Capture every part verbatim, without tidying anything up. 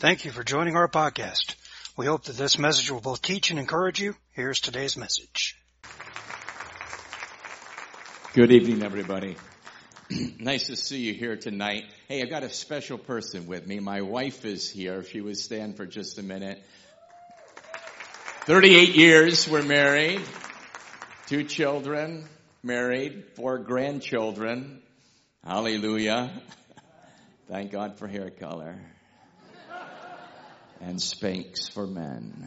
Thank you for joining our podcast. We hope that this message will both teach and encourage you. Here's today's message. Good evening, everybody. Nice to see you here tonight. Hey, I've got a special person with me. My wife is here. If she would stand for just a minute. thirty-eight years we're married. Two children, married, four grandchildren. Hallelujah. Thank God for hair color. And Spanx for men.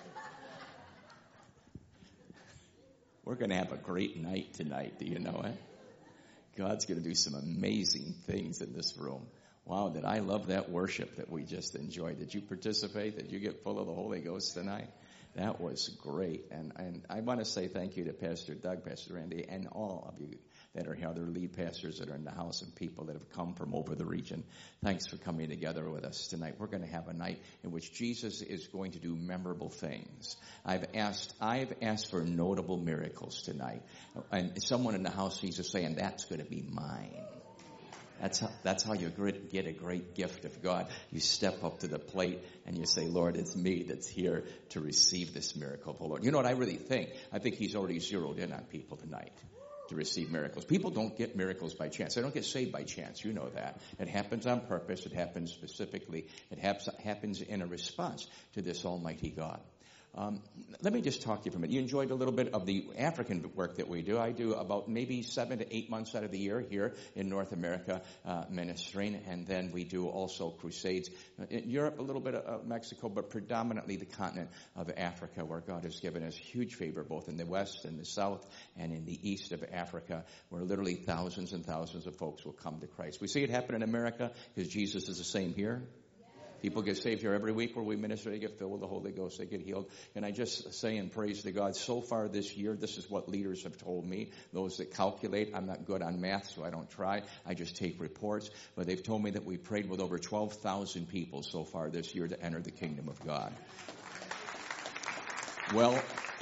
We're going to have a great night tonight. Do you know it? God's going to do some amazing things in this room. Wow, did I love that worship that we just enjoyed. Did you participate? Did you get full of the Holy Ghost tonight? That was great. And, and I want to say thank you to Pastor Doug, Pastor Randy, and all of you that are here, other lead pastors that are in the house and people that have come from over the region. Thanks for coming together with us tonight. We're going to have a night in which Jesus is going to do memorable things. I've asked, I've asked for notable miracles tonight. And someone in the house needs to say, and that's going to be mine. That's how, that's how you get a great gift of God. You step up to the plate and you say, Lord, it's me that's here to receive this miracle of the Lord. You know what I really think? I think he's already zeroed in on people tonight to receive miracles. People don't get miracles by chance. They don't get saved by chance. You know that. It happens on purpose. It happens specifically. It happens in a response to this Almighty God. Um, let me just talk to you for a minute. You enjoyed a little bit of the African work that we do. I do about maybe seven to eight months out of the year here in North America uh, ministering, and then we do also crusades in Europe, a little bit of Mexico, but predominantly the continent of Africa, where God has given us huge favor both in the west and the south and in the east of Africa, where literally thousands and thousands of folks will come to Christ. We see it happen in America because Jesus is the same here. People get saved here every week where we minister. They get filled with the Holy Ghost. They get healed. And I just say and praise to God, so far this year, this is what leaders have told me. Those that calculate, I'm not good on math, so I don't try. I just take reports. But they've told me that we prayed with over twelve thousand people so far this year to enter the kingdom of God. Well,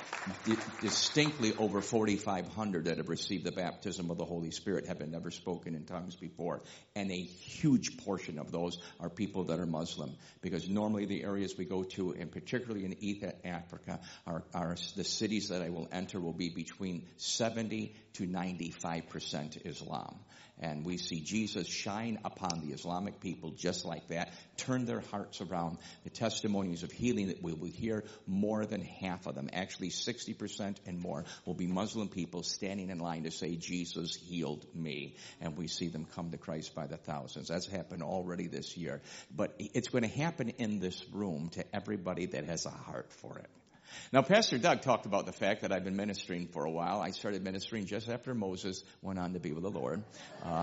distinctly over forty-five hundred that have received the baptism of the Holy Spirit have been never spoken in tongues before. And a huge portion of those are people that are Muslim. Because normally the areas we go to, and particularly in East Africa, are, are the cities that I will enter will be between seventy to ninety-five percent Islam. And we see Jesus shine upon the Islamic people just like that, turn their hearts around. The testimonies of healing that we will hear, more than half of them, actually sixty percent and more, will be Muslim people standing in line to say, Jesus healed me. And we see them come to Christ by the thousands. That's happened already this year. But it's going to happen in this room to everybody that has a heart for it. Now, Pastor Doug talked about the fact that I've been ministering for a while. I started ministering just after Moses went on to be with the Lord. Uh,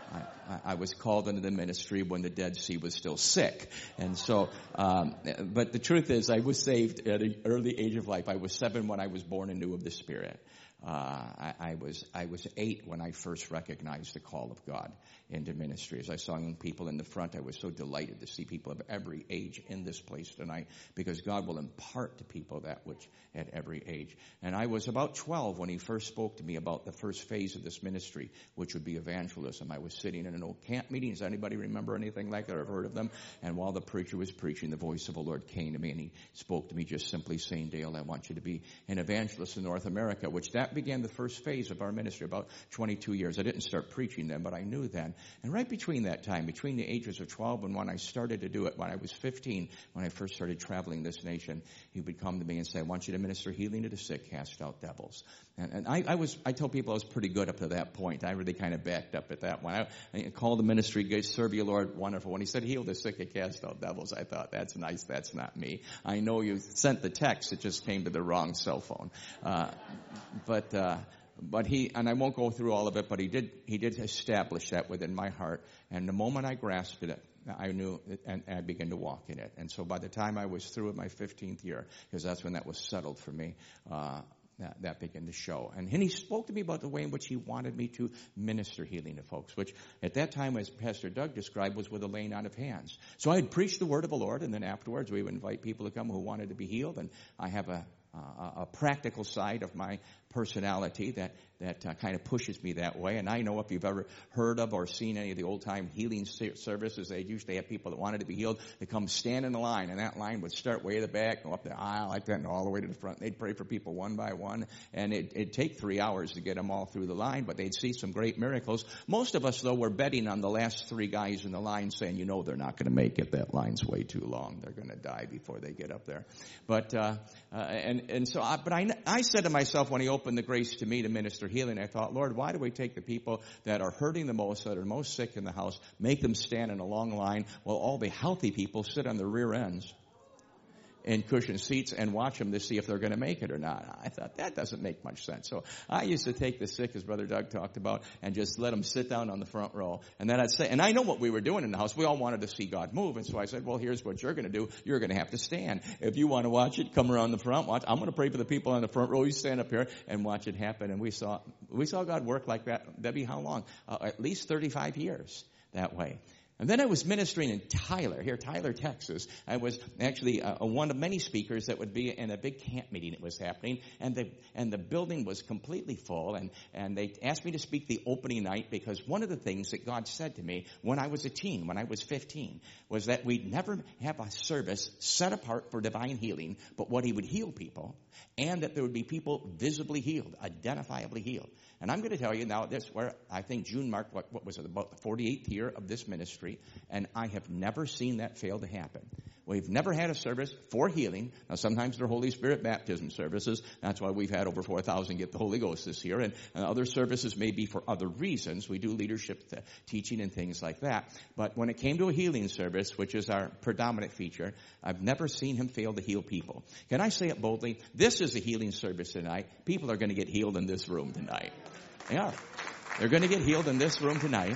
I, I was called into the ministry when the Dead Sea was still sick. And so, um, but the truth is, I was saved at an early age of life. I was seven when I was born anew of the Spirit. Uh, I, I was I was eight when I first recognized the call of God into ministry. As I saw young people in the front, I was so delighted to see people of every age in this place tonight, because God will impart to people that which at every age. And I was about twelve when he first spoke to me about the first phase of this ministry, which would be evangelism. I was sitting in an old camp meeting. Does anybody remember anything like that? I've heard of them. And while the preacher was preaching, the voice of the Lord came to me, and he spoke to me just simply saying, Dale, I want you to be an evangelist in North America, which that began the first phase of our ministry, about twenty-two years. I didn't start preaching then, but I knew then. And right between that time, between the ages of twelve and when I started to do it, when I was fifteen, when I first started traveling this nation, he would come to me and say, I want you to minister healing to the sick, cast out devils. And, and I, I was, I tell people I was pretty good up to that point. I really kind of backed up at that one. I, I called the ministry, good, serve you, Lord, wonderful. When he said heal the sick and cast out devils, I thought, that's nice, that's not me. I know you sent the text, it just came to the wrong cell phone. Uh, but, uh, But he, and I won't go through all of it, but he did, he did establish that within my heart. And the moment I grasped it, I knew it, and, and I began to walk in it. And so by the time I was through with my fifteenth year, because that's when that was settled for me, uh, that, that began to show. And, and he spoke to me about the way in which he wanted me to minister healing to folks, which at that time, as Pastor Doug described, was with a laying on of hands. So I had preached the word of the Lord, and then afterwards we would invite people to come who wanted to be healed. And I have a, a, a practical side of my personality that that uh, kind of pushes me that way. And I know if you've ever heard of or seen any of the old-time healing services, they used to have people that wanted to be healed. They come stand in the line, and that line would start way at the back, go up the aisle like that, and all the way to the front. They'd pray for people one by one, and it, it'd take three hours to get them all through the line, but they'd see some great miracles. Most of us, though, were betting on the last three guys in the line, saying, you know, they're not going to make it. That line's way too long. They're going to die before they get up there. But uh, uh, and and so, I, but I I said to myself when He opened the grace to me to minister healing, I thought, Lord, why do we take the people that are hurting the most, that are most sick in the house, make them stand in a long line while all the healthy people sit on the rear ends in cushioned seats and watch them to see if they're going to make it or not? I thought that doesn't make much sense. So I used to take the sick, as Brother Doug talked about, and just let them sit down on the front row. And then I'd say, and I know what we were doing in the house. We all wanted to see God move. And so I said, well, here's what you're going to do. You're going to have to stand. If you want to watch it, come around the front. Watch. I'm going to pray for the people on the front row. You stand up here and watch it happen. And we saw, we saw God work like that. Debbie, how long? Uh, at least thirty-five years that way. And then I was ministering in Tyler, here, Tyler, Texas. I was actually uh, one of many speakers that would be in a big camp meeting that was happening, and the and the building was completely full, and, and they asked me to speak the opening night because one of the things that God said to me when I was a teen, when I was fifteen, was that we'd never have a service set apart for divine healing, but what He would heal people, and that there would be people visibly healed, identifiably healed. And I'm going to tell you now, this where I think June marked, what, what was it, about the forty-eighth year of this ministry, and I have never seen that fail to happen. We've never had a service for healing. Now, sometimes they're Holy Spirit baptism services. That's why we've had over four thousand get the Holy Ghost this year. And, and other services may be for other reasons. We do leadership th- teaching and things like that. But when it came to a healing service, which is our predominant feature, I've never seen Him fail to heal people. Can I say it boldly? This is a healing service tonight. People are going to get healed in this room tonight. They are. They're going to get healed in this room tonight.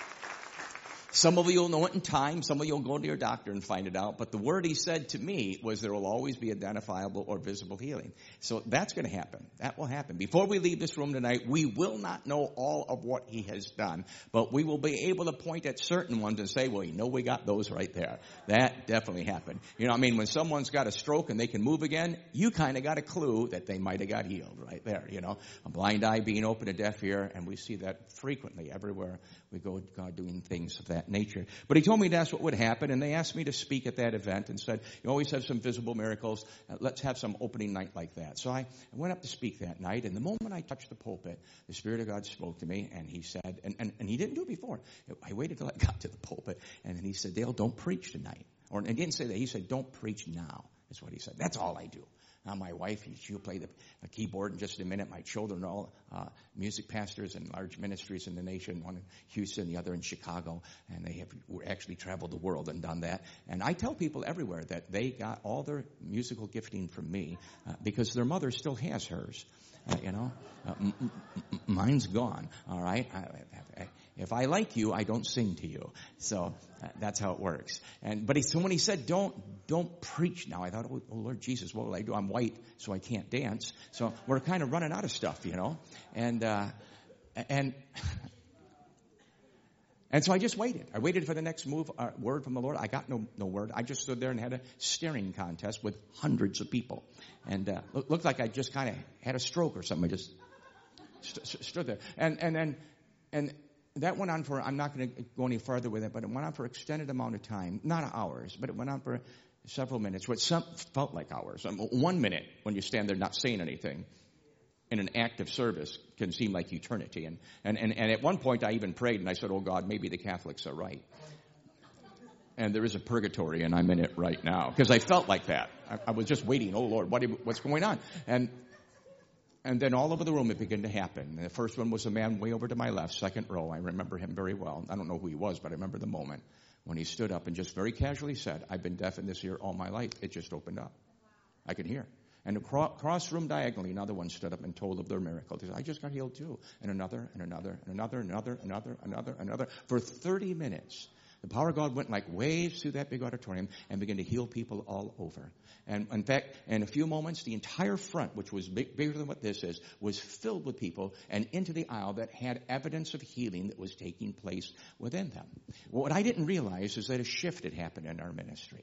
Some of you will know it in time. Some of you will go to your doctor and find it out. But the word He said to me was there will always be identifiable or visible healing. So that's going to happen. That will happen. Before we leave this room tonight, we will not know all of what He has done. But we will be able to point at certain ones and say, well, you know, we got those right there. That definitely happened. You know, I mean, when someone's got a stroke and they can move again, you kind of got a clue that they might have got healed right there. You know, a blind eye being open, a deaf ear. And we see that frequently everywhere we go, God doing things of that nature. But He told me that's what would happen, and they asked me to speak at that event and said, you always have some visible miracles. Uh, let's have some opening night like that. So I, I went up to speak that night, and the moment I touched the pulpit, the Spirit of God spoke to me, and He said, and, and, and He didn't do it before. I waited till I got to the pulpit, and then He said, Dale, don't preach tonight. Or He didn't say that. He said, don't preach now, is what He said. That's all I do. Now, my wife, she'll play the, the keyboard in just a minute. My children are all uh, music pastors in large ministries in the nation, one in Houston, the other in Chicago, and they have actually traveled the world and done that. And I tell people everywhere that they got all their musical gifting from me uh, because their mother still has hers. Uh, you know, uh, m- m- m- mine's gone. All right. I, I, if I like you, I don't sing to you. So uh, that's how it works. And but he, so when he said, "Don't don't preach now," I thought, "Oh, oh Lord Jesus, what will I do? I'm white, so I can't dance." So we're kind of running out of stuff, you know. And uh, and. And so I just waited. I waited for the next move, uh, word from the Lord. I got no no word. I just stood there and had a staring contest with hundreds of people. And uh, look, looked like I just kind of had a stroke or something. I just st- stood there. And and and and that went on for, I'm not going to go any further with it, but it went on for an extended amount of time. Not hours, but it went on for several minutes, which some felt like hours. Um, one minute when you stand there not saying anything in an active service can seem like eternity. And, and, and, and at one point I even prayed and I said, oh God, maybe the Catholics are right. And there is a purgatory and I'm in it right now. Because I felt like that. I, I was just waiting, oh Lord, what, what's going on? And and then all over the room it began to happen. And the first one was a man way over to my left, second row. I remember him very well. I don't know who he was, but I remember the moment when he stood up and just very casually said, I've been deaf in this ear all my life. It just opened up. I could hear. And across room diagonally, another one stood up and told of their miracle. He said, I just got healed too. And another, and another, and another, another, another, another, another. For thirty minutes, the power of God went like waves through that big auditorium and began to heal people all over. And in fact, in a few moments, the entire front, which was big, bigger than what this is, was filled with people and into the aisle that had evidence of healing that was taking place within them. What I didn't realize is that a shift had happened in our ministry.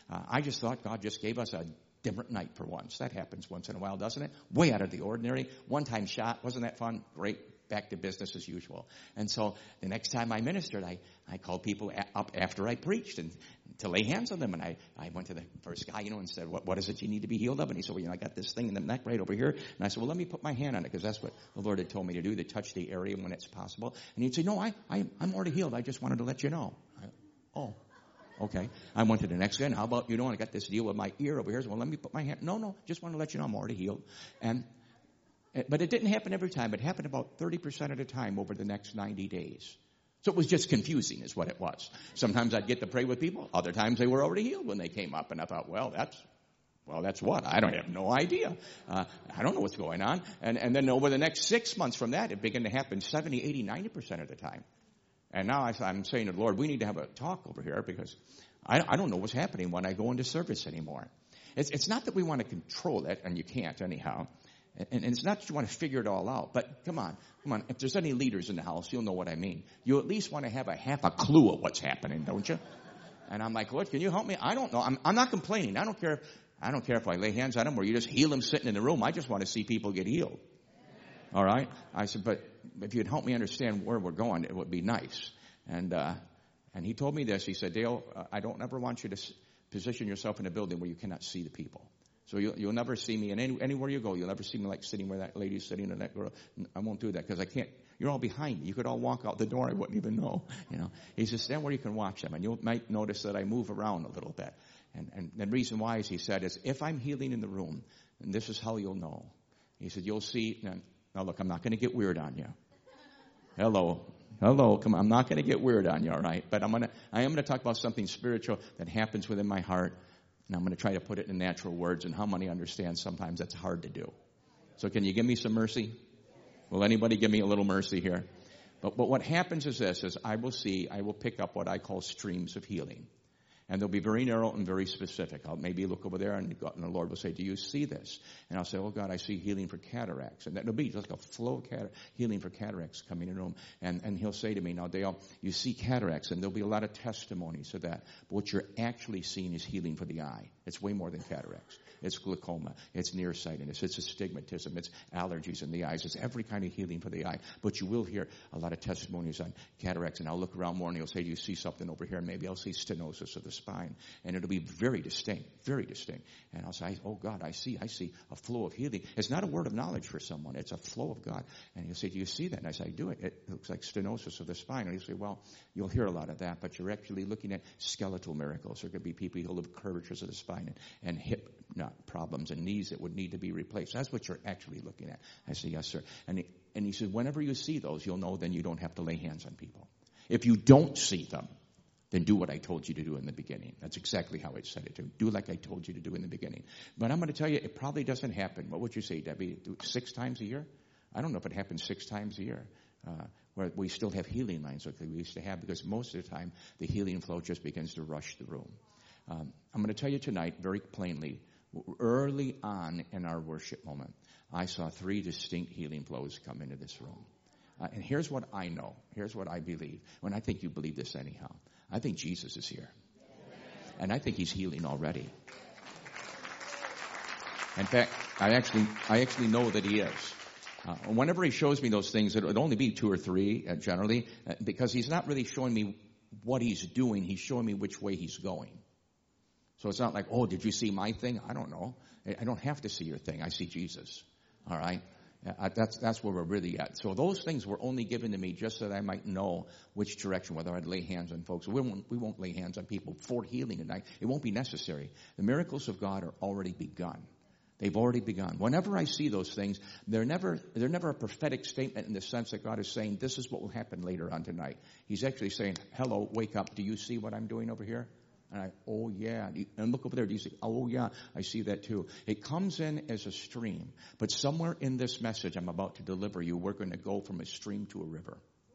Uh, I just thought God just gave us a different night for once. That happens once in a while, doesn't it? Way out of the ordinary. One time shot. Wasn't that fun? Great. Back to business as usual. And so the next time I ministered, I, I called people a- up after I preached and to lay hands on them. And I, I went to the first guy, you know, and said, what, what is it you need to be healed of? And he said, well, you know, I got this thing in the neck right over here. And I said, well, let me put my hand on it because that's what the Lord had told me to do, to touch the area when it's possible. And he'd say, no, I, I, I'm already healed. I just wanted to let you know. I, oh, okay. I went to the next guy. And how about, you know, I got this deal with my ear over here. So, well, let me put my hand. No, no, just want to let you know I'm already healed. And But it didn't happen every time. It happened about thirty percent of the time over the next ninety days. So it was just confusing is what it was. Sometimes I'd get to pray with people. Other times they were already healed when they came up. And I thought, well, that's, well, that's what? I don't have no idea. Uh, I don't know what's going on. And, and then over the next six months from that, it began to happen seventy, eighty, ninety percent of the time. And now I, I'm saying to the Lord, we need to have a talk over here because I, I don't know what's happening when I go into service anymore. It's, it's not that we want to control it, and you can't anyhow. And, and it's not that you want to figure it all out, but come on, come on. If there's any leaders in the house, you'll know what I mean. You at least want to have a half a clue of what's happening, don't you? And I'm like, Lord, can you help me? I don't know. I'm, I'm not complaining. I don't care. If, I don't care if I lay hands on them or you just heal them sitting in the room. I just want to see people get healed. All right? I said, but if you'd help me understand where we're going, it would be nice. And uh, and he told me this. He said, Dale, uh, I don't ever want you to s- position yourself in a building where you cannot see the people. So you'll, you'll never see me, and any, anywhere you go, you'll never see me like sitting where that lady's sitting and that girl. I won't do that because I can't. You're all behind me. You could all walk out the door. I wouldn't even know. You know. He says, stand where you can watch them, and you might notice that I move around a little bit. And, and the reason why, as he said, is if I'm healing in the room, and this is how you'll know. He said, you'll see. Now, now look, I'm not going to get weird on you. Hello. Hello, come on. I'm not going to get weird on you, all right? But I'm going to, I am going to talk about something spiritual that happens within my heart. And I'm going to try to put it in natural words, and how many understand sometimes that's hard to do. So can you give me some mercy? Will anybody give me a little mercy here? But, but what happens is this, is I will see, I will pick up what I call streams of healing. And they'll be very narrow and very specific. I'll maybe look over there, and, God, and the Lord will say, do you see this? And I'll say, oh, God, I see healing for cataracts. And that'll be just like a flow of cat- healing for cataracts coming in the room. And, and he'll say to me, now, Dale, you see cataracts, and there'll be a lot of testimonies of that. But what you're actually seeing is healing for the eye. It's way more than cataracts. It's glaucoma. It's nearsightedness. It's astigmatism. It's allergies in the eyes. It's every kind of healing for the eye. But you will hear a lot of testimonies on cataracts. And I'll look around more, and he'll say, do you see something over here? And maybe I'll see stenosis of the spine. And it'll be very distinct, very distinct. And I'll say, oh, God, I see, I see a flow of healing. It's not a word of knowledge for someone. It's a flow of God. And he'll say, do you see that? And I say, I do. It, it looks like stenosis of the spine. And he'll say, well, you'll hear a lot of that, but you're actually looking at skeletal miracles. There could be people who have curvatures of the spine and, and hip not problems and knees that would need to be replaced. That's what you're actually looking at. I say, yes, sir. And he, and he said, whenever you see those, you'll know then you don't have to lay hands on people. If you don't see them, then do what I told you to do in the beginning. That's exactly how I said it to. Do like I told you to do in the beginning. But I'm going to tell you, it probably doesn't happen. What would you say, Debbie? Six times a year? I don't know if it happens six times a year. Uh, where we still have healing lines like we used to have, because most of the time the healing flow just begins to rush the room. Um, I'm going to tell you tonight very plainly, early on in our worship moment, I saw three distinct healing flows come into this room. Uh, and here's what I know. Here's what I believe. When I think you believe this anyhow. I think Jesus is here. And I think he's healing already. In fact, I actually, I actually know that he is. Uh, whenever he shows me those things, it would only be two or three uh, generally, uh, because he's not really showing me what he's doing. He's showing me which way he's going. So it's not like, oh, did you see my thing? I don't know. I don't have to see your thing. I see Jesus. All right? Uh, that's that's where we're really at. So those things were only given to me just so that I might know which direction, whether I'd lay hands on folks. We won't, we won't lay hands on people for healing tonight. It won't be necessary. The miracles of God are already begun. They've already begun. Whenever I see those things, they're never they're never a prophetic statement in the sense that God is saying, this is what will happen later on tonight. He's actually saying, hello, wake up. Do you see what I'm doing over here? And I, oh, yeah. And look over there. Do you see? Oh, yeah, I see that too. It comes in as a stream. But somewhere in this message I'm about to deliver you, we're going to go from a stream to a river.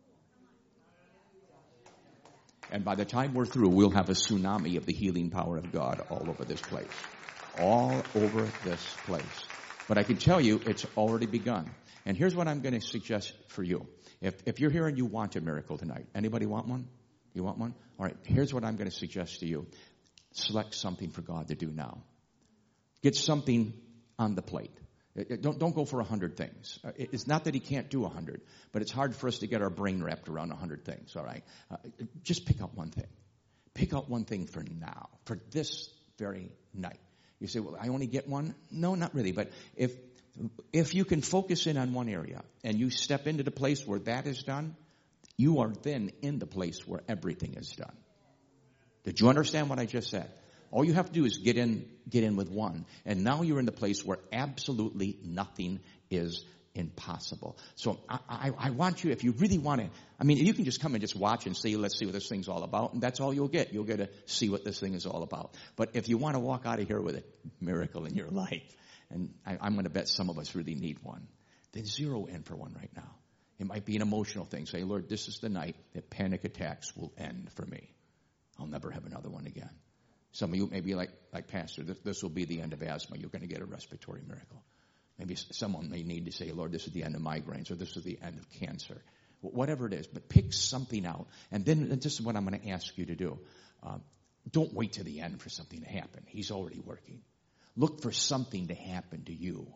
And by the time we're through, we'll have a tsunami of the healing power of God all over this place. All over this place. But I can tell you, it's already begun. And here's what I'm going to suggest for you. If, if you're here and you want a miracle tonight, anybody want one? You want one? All right, here's what I'm going to suggest to you. select something for God to do now. Get something on the plate. Don't, don't go for a hundred things. It's not that he can't do a hundred, but it's hard for us to get our brain wrapped around a hundred things, all right? Uh, just pick out one thing. Pick out one thing for now, for this very night. You say, well, I only get one? No, not really. But if if you can focus in on one area and you step into the place where that is done, you are then in the place where everything is done. Did you understand what I just said? All you have to do is get in, get in with one. And now you're in the place where absolutely nothing is impossible. So I, I, I want you, if you really want to, I mean, you can just come and just watch and see, let's see what this thing's all about. And that's all you'll get. You'll get to see what this thing is all about. But if you want to walk out of here with a miracle in your life, and I, I'm going to bet some of us really need one, then zero in for one right now. It might be an emotional thing. Say, Lord, this is the night that panic attacks will end for me. I'll never have another one again. Some of you may be like, like Pastor, this, this will be the end of asthma. You're going to get a respiratory miracle. Maybe someone may need to say, Lord, this is the end of migraines, or this is the end of cancer. Whatever it is, but pick something out. And then this is what I'm going to ask you to do. Uh, don't wait to the end for something to happen. He's already working. Look for something to happen to you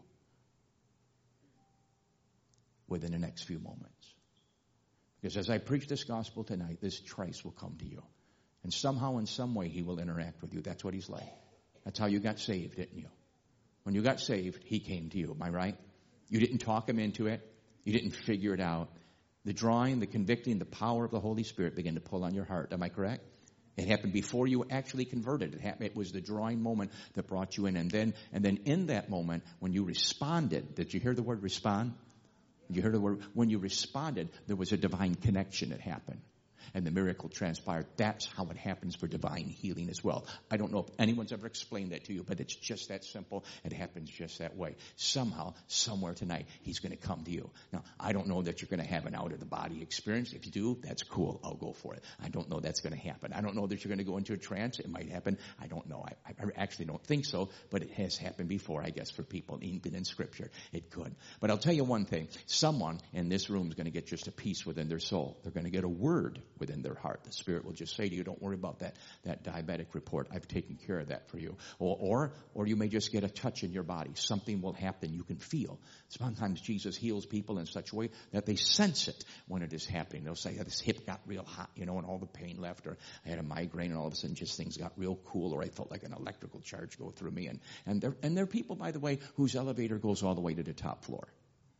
within the next few moments. Because as I preach this gospel tonight, this Christ will come to you. And somehow, in some way, he will interact with you. That's what he's like. That's how you got saved, didn't you? When you got saved, he came to you. Am I right? You didn't talk him into it. You didn't figure it out. The drawing, the convicting, the power of the Holy Spirit began to pull on your heart. Am I correct? It happened before you actually converted. It happened, it was the drawing moment that brought you in. And then, and then in that moment, when you responded, did you hear the word respond? Did you hear the word? When you responded, there was a divine connection that happened. And the miracle transpired. That's how it happens for divine healing as well. I don't know if anyone's ever explained that to you, but it's just that simple. It happens just that way. Somehow, somewhere tonight, he's going to come to you. Now, I don't know that you're going to have an out-of-the-body experience. If you do, that's cool. I'll go for it. I don't know that's going to happen. I don't know that you're going to go into a trance. It might happen. I don't know. I, I actually don't think so, but it has happened before, I guess, for people. Even in Scripture, it could. But I'll tell you one thing. Someone in this room is going to get just a peace within their soul. They're going to get a word within their heart. The Spirit will just say to you, don't worry about that, that diabetic report. I've taken care of that for you. Or, or, or you may just get a touch in your body. Something will happen you can feel. Sometimes Jesus heals people in such a way that they sense it when it is happening. They'll say, oh, this hip got real hot, you know, and all the pain left. Or I had a migraine and all of a sudden just things got real cool. Or I felt like an electrical charge go through me. And, and there, and there are people, by the way, whose elevator goes all the way to the top floor.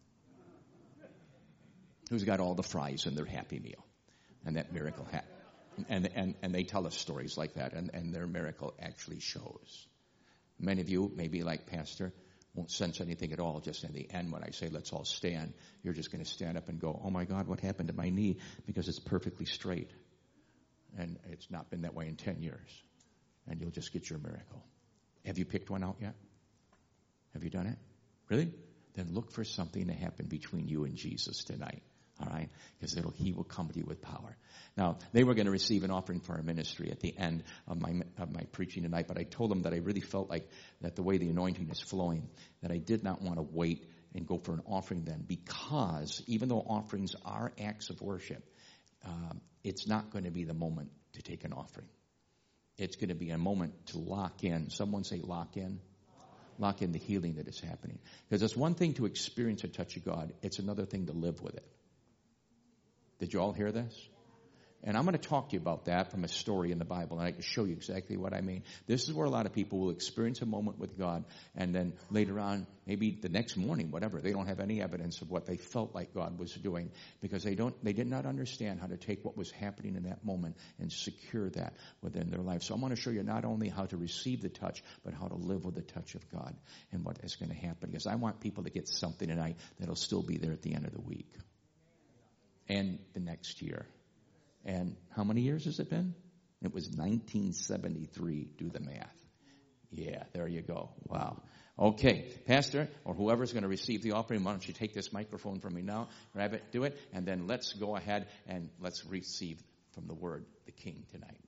Who's got all the fries in their Happy Meal. And that miracle happened. And, and, and they tell us stories like that, and, and their miracle actually shows. Many of you, maybe like Pastor, won't sense anything at all. Just in the end, when I say, let's all stand, you're just going to stand up and go, oh my God, what happened to my knee? Because it's perfectly straight. And it's not been that way in ten years. And you'll just get your miracle. Have you picked one out yet? Have you done it? Really? Then look for something to happen between you and Jesus tonight. All right? Because it'll, he will come to you with power. Now, they were going to receive an offering for our ministry at the end of my of my preaching tonight, but I told them that I really felt like that the way the anointing is flowing, that I did not want to wait and go for an offering then, because even though offerings are acts of worship, um, it's not going to be the moment to take an offering. It's going to be a moment to lock in. Someone say lock in. Lock in the healing that is happening. Because it's one thing to experience a touch of God. It's another thing to live with it. Did you all hear this? And I'm going to talk to you about that from a story in the Bible, and I can show you exactly what I mean. This is where a lot of people will experience a moment with God, and then later on, maybe the next morning, whatever, they don't have any evidence of what they felt like God was doing, because they don't, they did not understand how to take what was happening in that moment and secure that within their life. So I want to show you not only how to receive the touch, but how to live with the touch of God and what is going to happen. Because I want people to get something tonight that'll still be there at the end of the week and the next year. And how many years has it been? It was nineteen seventy-three. Do the math. Yeah, there you go. Wow. Okay, Pastor, or whoever's going to receive the offering, why don't you take this microphone from me now, grab it, do it, and then let's go ahead and let's receive from the Word, the King, tonight.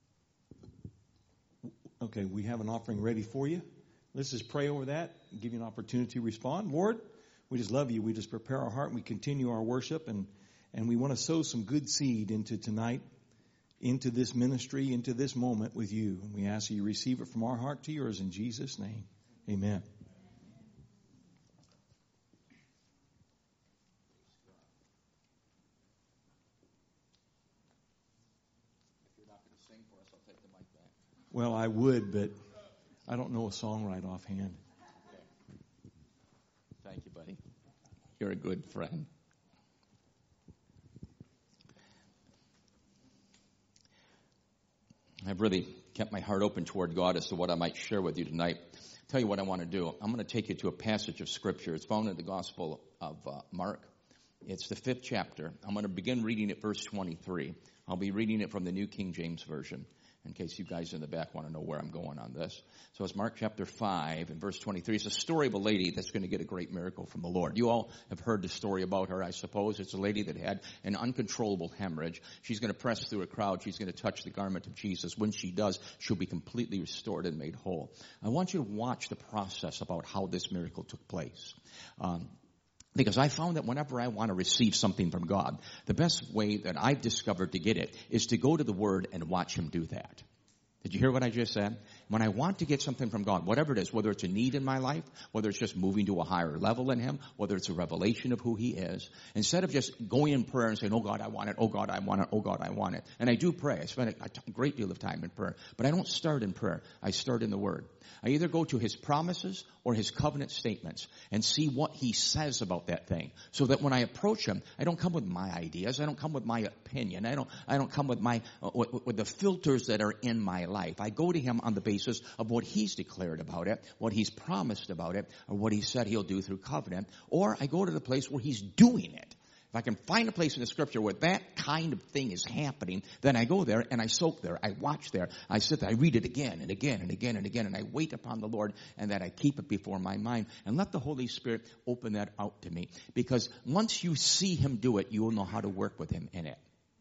Okay, we have an offering ready for you. Let's just pray over that and give you an opportunity to respond. Lord, we just love you. We just prepare our heart and we continue our worship, and And we want to sow some good seed into tonight. into this ministry, into this moment with you. And we ask that you receive it from our heart to yours in Jesus' name. Amen. Well, I would, but I don't know a song right offhand. Thank you, buddy. You're a good friend. I've really kept my heart open toward God as to what I might share with you tonight. I'll tell you what I want to do. I'm going to take you to a passage of Scripture. It's found in the Gospel of uh, Mark. It's the fifth chapter. I'm going to begin reading at verse twenty-three. I'll be reading it from the New King James Version, in case you guys in the back want to know where I'm going on this. So it's Mark chapter five and verse twenty-three. It's a story of a lady that's going to get a great miracle from the Lord. You all have heard the story about her, I suppose. It's a lady that had an uncontrollable hemorrhage. She's going to press through a crowd. She's going to touch the garment of Jesus. When she does, she'll be completely restored and made whole. I want you to watch the process about how this miracle took place. Um, Because I found that whenever I want to receive something from God, the best way that I've discovered to get it is to go to the Word and watch Him do that. Did you hear what I just said? When I want to get something from God, whatever it is, whether it's a need in my life, whether it's just moving to a higher level in Him, whether it's a revelation of who He is, instead of just going in prayer and saying, oh God, I want it, oh God, I want it, oh God, I want it. And I do pray. I spend a great deal of time in prayer. But I don't start in prayer. I start in the Word. I either go to His promises or His covenant statements and see what He says about that thing. So that when I approach Him, I don't come with my ideas. I don't come with my opinion. I don't, I don't come with my, uh, with, with the filters that are in my life. I go to Him on the basis of what He's declared about it, what He's promised about it, or what He said He'll do through covenant. Or I go to the place where He's doing it. If I can find a place in the Scripture where that kind of thing is happening, then I go there and I soak there. I watch there. I sit there. I read it again and again and again and again. And I wait upon the Lord and that I keep it before my mind. And let the Holy Spirit open that out to me. Because once you see Him do it, you will know how to work with Him in it.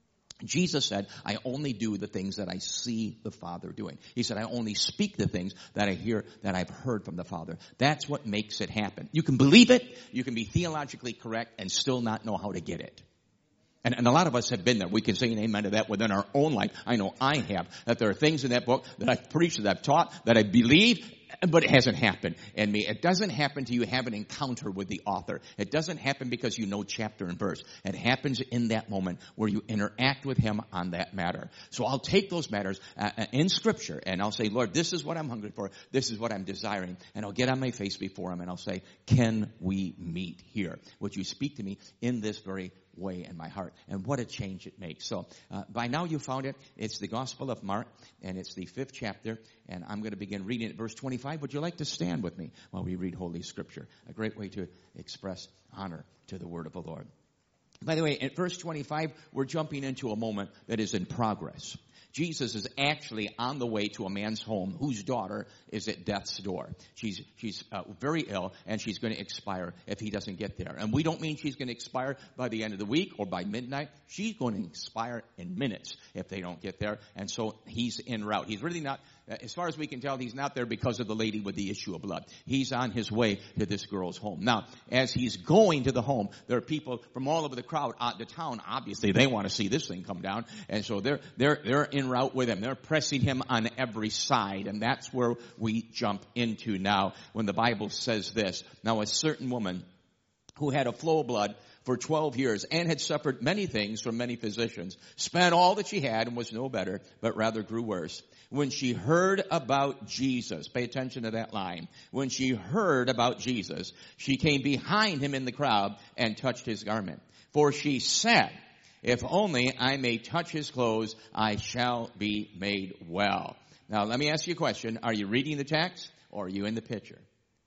Jesus said, I only do the things that I see the Father doing. He said, I only speak the things that I hear, that I've heard from the Father. That's what makes it happen. You can believe it, you can be theologically correct, and still not know how to get it. And, and a lot of us have been there. We can say an amen to that within our own life. I know I have. That there are things in that book that I've preached, that I've taught, that I believe, but it hasn't happened in me. It doesn't happen to you have an encounter with the author. It doesn't happen because you know chapter and verse. It happens in that moment where you interact with Him on that matter. So I'll take those matters uh, in Scripture and I'll say, Lord, this is what I'm hungry for. This is what I'm desiring. And I'll get on my face before Him and I'll say, can we meet here? Would you speak to me in this very way in my heart? And what a change it makes. So uh, by now you found it. It's the Gospel of Mark and it's the fifth chapter. And I'm going to begin reading at verse twenty-five. Would you like to stand with me while we read Holy Scripture? A great way to express honor to the Word of the Lord. By the way, at verse twenty-five, we're jumping into a moment that is in progress. Jesus is actually on the way to a man's home whose daughter is at death's door. She's she's uh, very ill, and she's going to expire if he doesn't get there. And we don't mean she's going to expire by the end of the week or by midnight. She's going to expire in minutes if they don't get there. And so he's en route. He's really not, as far as we can tell, he's not there because of the lady with the issue of blood. He's on his way to this girl's home. Now, as he's going to the home, there are people from all over the crowd, uh, the town. Obviously, they want to see this thing come down, and so they're they're they're en route with him. They're pressing him on every side, and that's where we jump into now when the Bible says this. Now, a certain woman who had a flow of blood for twelve years and had suffered many things from many physicians, spent all that she had and was no better, but rather grew worse. When she heard about Jesus, pay attention to that line. When she heard about Jesus, she came behind him in the crowd and touched his garment. For she said, if only I may touch his clothes, I shall be made well. Now, let me ask you a question. Are you reading the text or are you in the picture?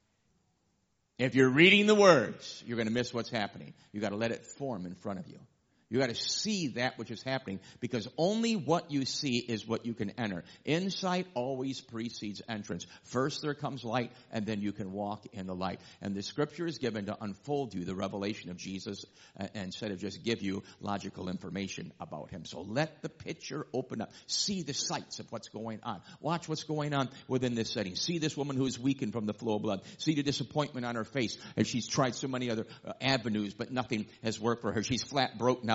If you're reading the words, you're going to miss what's happening. You've got to let it form in front of you. You got to see that which is happening, because only what you see is what you can enter. Insight always precedes entrance. First there comes light, and then you can walk in the light. And the Scripture is given to unfold you the revelation of Jesus uh, instead of just give you logical information about him. So let the picture open up. See the sights of what's going on. Watch what's going on within this setting. See this woman who is weakened from the flow of blood. See the disappointment on her face as she's tried so many other uh, avenues, but nothing has worked for her. She's flat broke now.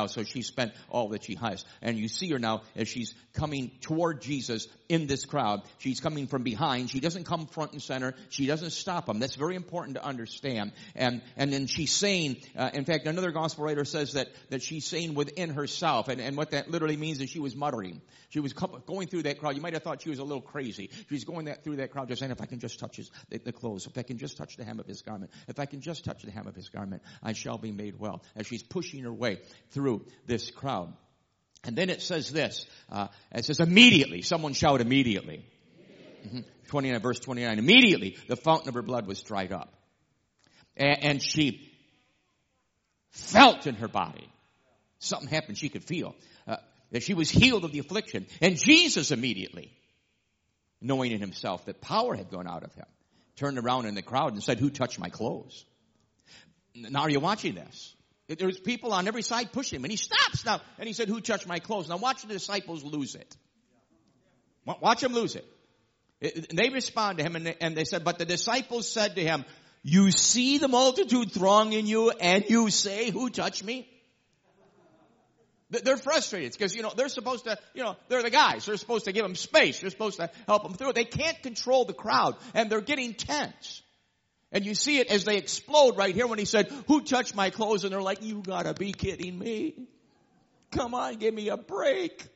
now, so she spent all that she has. And you see her now as she's coming toward Jesus in this crowd. She's coming from behind. She doesn't come front and center. She doesn't stop them. That's very important to understand. And and then she's saying, uh, in fact, another gospel writer says that, that she's saying within herself. And, and what that literally means is she was muttering. She was co- going through that crowd. You might have thought she was a little crazy. She was going that, through that crowd just saying, if I can just touch his, the, the clothes, if I can just touch the hem of his garment, if I can just touch the hem of his garment, I shall be made well. As she's pushing her way through this crowd. And then it says this, uh, it says immediately, someone shout immediately. Mm-hmm. twenty-nine, verse twenty-nine, immediately the fountain of her blood was dried up. And, and she felt in her body. Something happened she could feel. Uh, that she was healed of the affliction. And Jesus immediately, knowing in himself that power had gone out of him, turned around in the crowd and said, who touched my clothes? Now are you watching this? There's people on every side pushing him. And he stops now. And he said, who touched my clothes? Now watch the disciples lose it. Watch them lose it. They respond to him and they, and they said, but the disciples said to him, you see the multitude thronging you and you say, who touched me? They're frustrated because, you know, they're supposed to, you know, they're the guys. They're supposed to give them space. They're supposed to help them through it. They can't control the crowd and they're getting tense. And you see it as they explode right here when he said, who touched my clothes? And they're like, you gotta be kidding me. Come on, give me a break.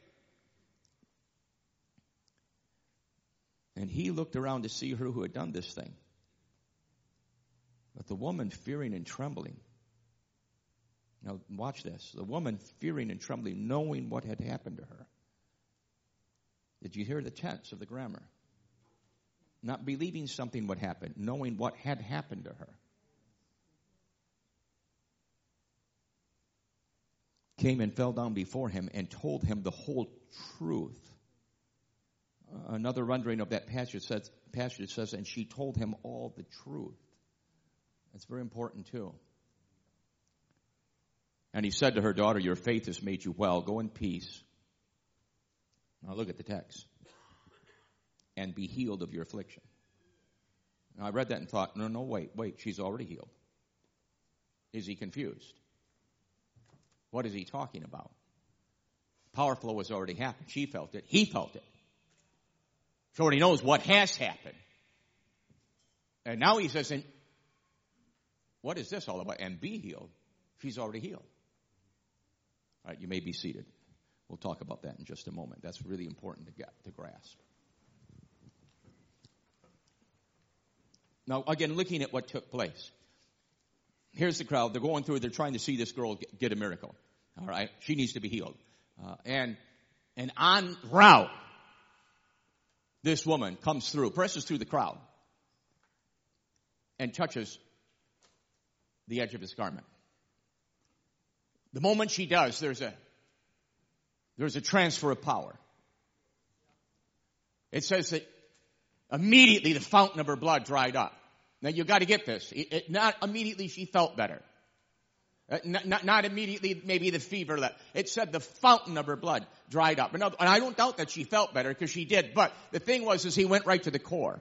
And he looked around to see her who had done this thing. But the woman, fearing and trembling. Now watch this. The woman, fearing and trembling, knowing what had happened to her. Did you hear the tense of the grammar? Not believing something would happen, knowing what had happened to her. Came and fell down before him and told him the whole truth. Uh, another rendering of that passage says, passage says, and she told him all the truth. That's very important too. And he said to her, daughter, your faith has made you well. Go in peace. Now look at the text. And be healed of your affliction. Now I read that and thought, no, no, wait, wait, she's already healed. Is he confused? What is he talking about? Power flow has already happened. She felt it. He felt it. She already knows what has happened. And now he says, and what is this all about? And be healed. She's already healed. All right, you may be seated. We'll talk about that in just a moment. That's really important to get to grasp. Now, again, looking at what took place. Here's the crowd. They're going through. They're trying to see this girl get, get a miracle. All right? She needs to be healed. Uh, and and en route, this woman comes through, presses through the crowd, and touches the edge of his garment. The moment she does, there's a there's a transfer of power. It says that immediately the fountain of her blood dried up. Now you got to get this. It, it, not immediately she felt better. Uh, not, not, not immediately maybe the fever left. It said the fountain of her blood dried up. And I don't doubt that she felt better because she did. But the thing was is he went right to the core.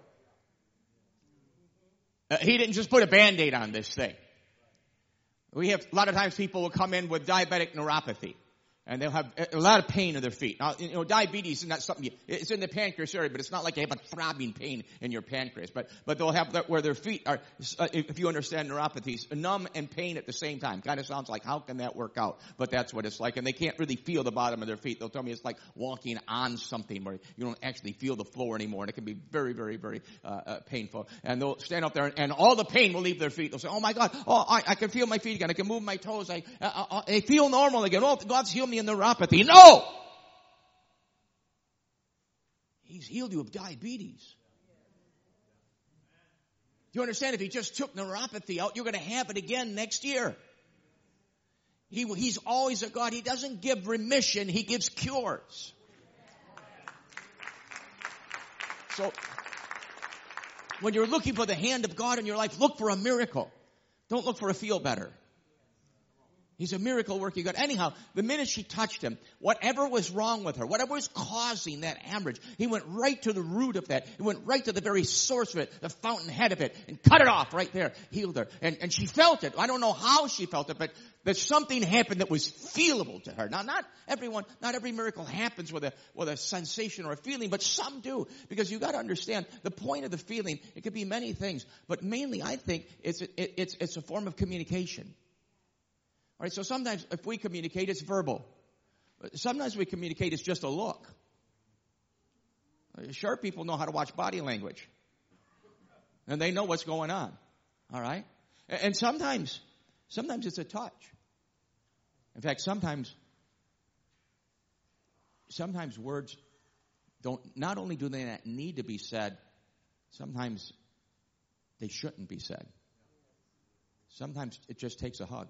Uh, he didn't just put a Band-Aid on this thing. We have, a lot of times people will come in with diabetic neuropathy. And they'll have a lot of pain in their feet. Now, you know, diabetes is not something, you, it's in the pancreas area, but it's not like you have a throbbing pain in your pancreas. But, but they'll have that where their feet are, uh, if you understand neuropathies, numb and pain at the same time. Kind of sounds like, how can that work out? But that's what it's like. And they can't really feel the bottom of their feet. They'll tell me it's like walking on something where you don't actually feel the floor anymore. And it can be very, very, very uh, uh, painful. And they'll stand up there and, and all the pain will leave their feet. They'll say, oh my God, oh, I, I can feel my feet again. I can move my toes. I, uh, uh, I feel normal again. Oh, God's healed me in neuropathy. No! He's healed you of diabetes. Do you understand? If he just took neuropathy out, you're going to have it again next year. He, he's always a God. He doesn't give remission. He gives cures. So, when you're looking for the hand of God in your life, look for a miracle. Don't look for a feel better. He's a miracle working God. Anyhow, the minute she touched him, whatever was wrong with her, whatever was causing that hemorrhage, he went right to the root of that. He went right to the very source of it, the fountainhead of it, and cut it off right there, healed her. And, and she felt it. I don't know how she felt it, but that something happened that was feelable to her. Now, not everyone, not every miracle happens with a, with a sensation or a feeling, but some do. Because you got to understand, the point of the feeling, it could be many things, but mainly I think it's, it, it's, it's a form of communication. All right, so sometimes if we communicate, it's verbal. Sometimes we communicate, it's just a look. Sure, people know how to watch body language. And they know what's going on. All right? And sometimes, sometimes it's a touch. In fact, sometimes, sometimes words don't, not only do they not need to be said, sometimes they shouldn't be said. Sometimes it just takes a hug.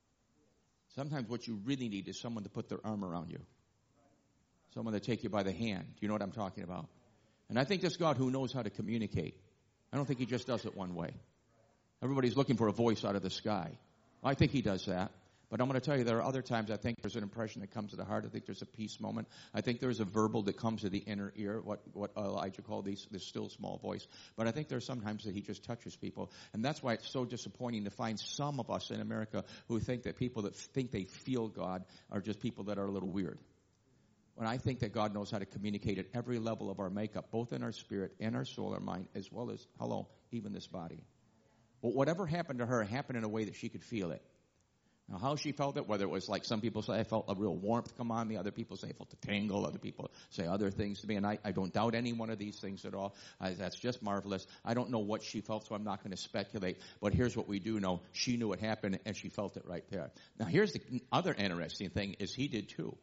Sometimes what you really need is someone to put their arm around you. Someone to take you by the hand. Do you know what I'm talking about? And I think this God who knows how to communicate, I don't think he just does it one way. Everybody's looking for a voice out of the sky. I think he does that. But I'm going to tell you, there are other times I think there's an impression that comes to the heart. I think there's a peace moment. I think there's a verbal that comes to the inner ear, what, what Elijah called these, this still small voice. But I think there's sometimes that he just touches people. And that's why it's so disappointing to find some of us in America who think that people that think they feel God are just people that are a little weird. When I think that God knows how to communicate at every level of our makeup, both in our spirit and our soul, our mind, as well as, hello, even this body. But whatever happened to her happened in a way that she could feel it. Now, how she felt it, whether it was like some people say I felt a real warmth come on me, other people say I felt a tingle, other people say other things to me, and I, I don't doubt any one of these things at all. I, that's just marvelous. I don't know what she felt, so I'm not going to speculate, but here's what we do know. She knew it happened, and she felt it right there. Now, here's the other interesting thing, is he did too.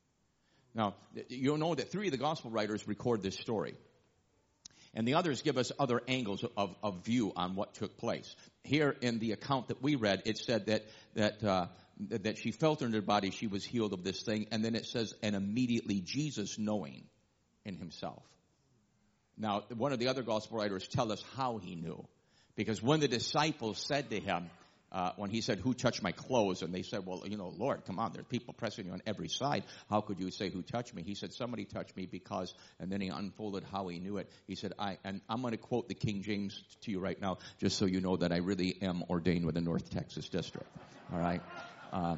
Now, you'll know that three of the gospel writers record this story. And the others give us other angles of, of view on what took place. Here in the account that we read, it said that that uh, that she felt in her body she was healed of this thing. And then it says, and immediately Jesus knowing in himself. Now, one of the other gospel writers tell us how he knew. Because when the disciples said to him, Uh, when he said, who touched my clothes? And they said, well, you know, Lord, come on, there's people pressing you on every side. How could you say who touched me? He said, somebody touched me because, and then he unfolded how he knew it. He said, I, and I'm going to quote the King James to you right now, just so you know that I really am ordained with the North Texas District. All right. Uh,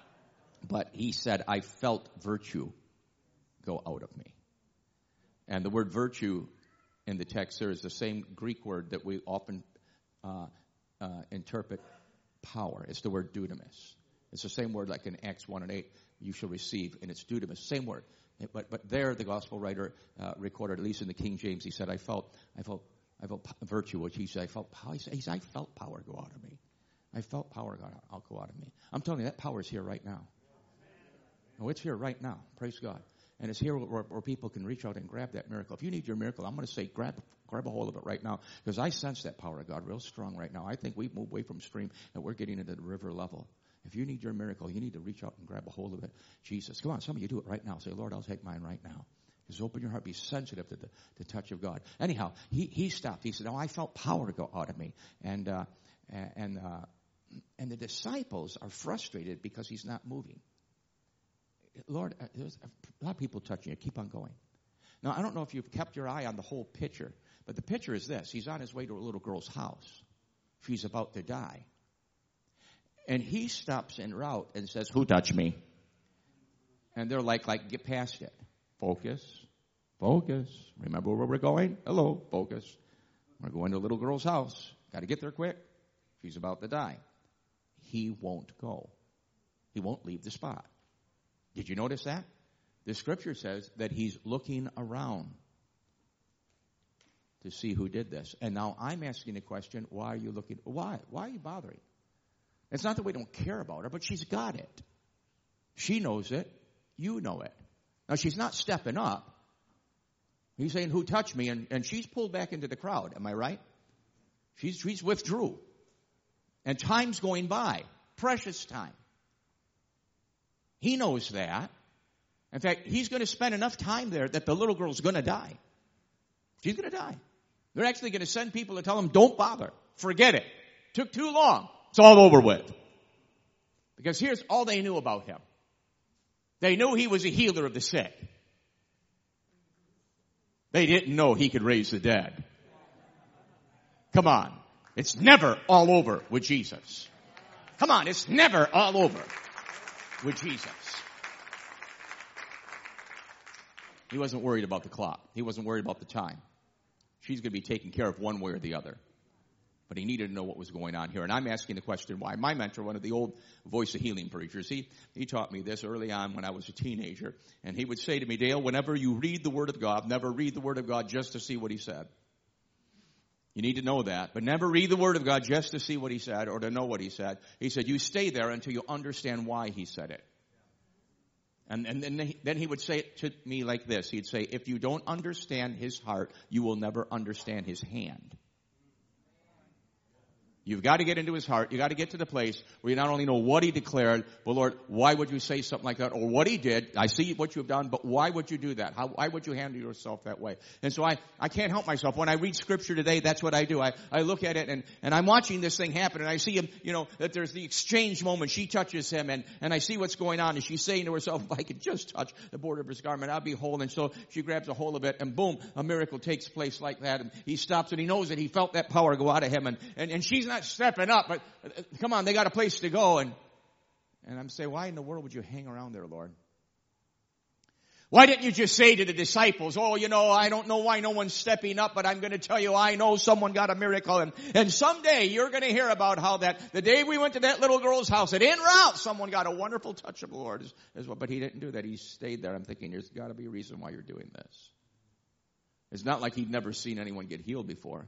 but he said, I felt virtue go out of me. And the word virtue in the text there is the same Greek word that we often uh, uh, interpret power. It's the word dunamis. It's the same word like in Acts one and eight, you shall receive, and it's dunamis, same word. But but there, the gospel writer uh, recorded, at least in the King James, he said, I felt, I felt, I felt virtue, which he said, I felt power. He said, he said, I felt power go out of me. I felt power go out, I'll go out of me. I'm telling you, that power is here right now. Oh, it's here right now. Praise God. And it's here where, where people can reach out and grab that miracle. If you need your miracle, I'm going to say grab grab a hold of it right now, because I sense that power of God real strong right now. I think we've moved away from stream and we're getting into the river level. If you need your miracle, you need to reach out and grab a hold of it. Jesus, come on, some of you do it right now. Say, Lord, I'll take mine right now. Just open your heart, be sensitive to the, the touch of God. Anyhow, he he stopped. He said, "Oh, I felt power go out of me," and uh, and uh, and the disciples are frustrated because he's not moving. Lord, there's a lot of people touching you. Keep on going. Now, I don't know if you've kept your eye on the whole picture, but the picture is this. He's on his way to a little girl's house. She's about to die. And he stops en route and says, who touched me? And they're like, like, get past it. Focus. Focus. Remember where we're going? Hello. Focus. We're going to a little girl's house. Got to get there quick. She's about to die. He won't go. He won't leave the spot. Did you notice that? The scripture says that he's looking around to see who did this. And now I'm asking the question, why are you looking? Why? Why are you bothering? It's not that we don't care about her, but she's got it. She knows it. You know it. Now, she's not stepping up. He's saying, who touched me? And, and she's pulled back into the crowd. Am I right? She's, she's withdrew. And time's going by. Precious time. He knows that. In fact, he's going to spend enough time there that the little girl's going to die. She's going to die. They're actually going to send people to tell him, don't bother. Forget it. Took too long. It's all over with. Because here's all they knew about him. They knew he was a healer of the sick. They didn't know he could raise the dead. Come on. It's never all over with Jesus. Come on, it's never all over with Jesus. He wasn't worried about the clock. He wasn't worried about the time. She's going to be taken care of one way or the other. But he needed to know what was going on here. And I'm asking the question why. My mentor, one of the old Voice of Healing preachers, he, he taught me this early on when I was a teenager. And he would say to me, Dale, whenever you read the Word of God, never read the Word of God just to see what he said. You need to know that. But never read the Word of God just to see what he said or to know what he said. He said, you stay there until you understand why he said it. And, and then, he, then he would say it to me like this. He'd say, if you don't understand his heart, you will never understand his hand. You've got to get into his heart. You've got to get to the place where you not only know what he declared, but Lord, why would you say something like that? Or what he did. I see what you've done, but why would you do that? How, why would you handle yourself that way? And so I, I can't help myself. When I read scripture today, that's what I do. I, I look at it and, and I'm watching this thing happen and I see him, you know, that there's the exchange moment. She touches him and, and I see what's going on and she's saying to herself, if I could just touch the border of his garment, I'll be whole. And so she grabs a hold of it and boom, a miracle takes place like that. And he stops and he knows that he felt that power go out of him and, and, and she's not stepping up, but come on, they got a place to go. And, and I'm saying, why in the world would you hang around there, Lord? Why didn't you just say to the disciples, oh, you know, I don't know why no one's stepping up, but I'm going to tell you, I know someone got a miracle. And, and someday you're going to hear about how that the day we went to that little girl's house, that en route, someone got a wonderful touch of the Lord as, as well. But he didn't do that. He stayed there. I'm thinking, there's got to be a reason why you're doing this. It's not like he'd never seen anyone get healed before.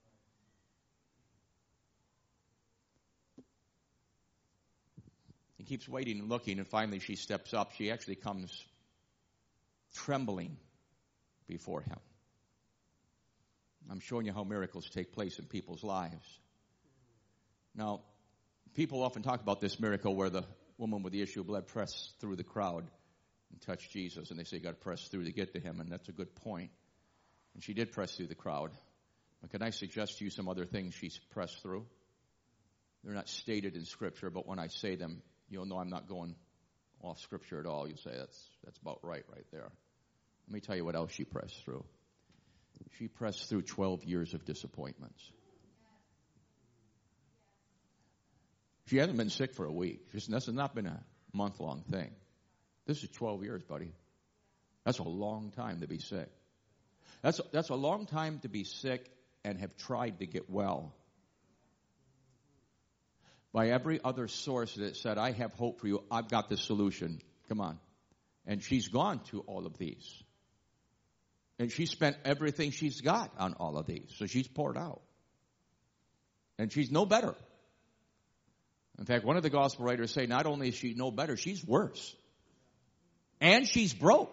He keeps waiting and looking, and finally she steps up. She actually comes trembling before him. I'm showing you how miracles take place in people's lives. Now, people often talk about this miracle where the woman with the issue of blood pressed through the crowd and touched Jesus, and they say you got to press through to get to him, and that's a good point. And she did press through the crowd. But can I suggest to you some other things she's pressed through? They're not stated in Scripture, but when I say them, you'll know I'm not going off Scripture at all. You'll say, that's that's about right right there. Let me tell you what else she pressed through. She pressed through twelve years of disappointments. She hasn't been sick for a week. This has not been a month-long thing. This is twelve years, buddy. That's a long time to be sick. That's, that's a long time to be sick and have tried to get well. By every other source that said, I have hope for you, I've got the solution. Come on. And she's gone to all of these. And she spent everything she's got on all of these. So she's poured out. And she's no better. In fact, one of the gospel writers say not only is she no better, she's worse. And she's broke.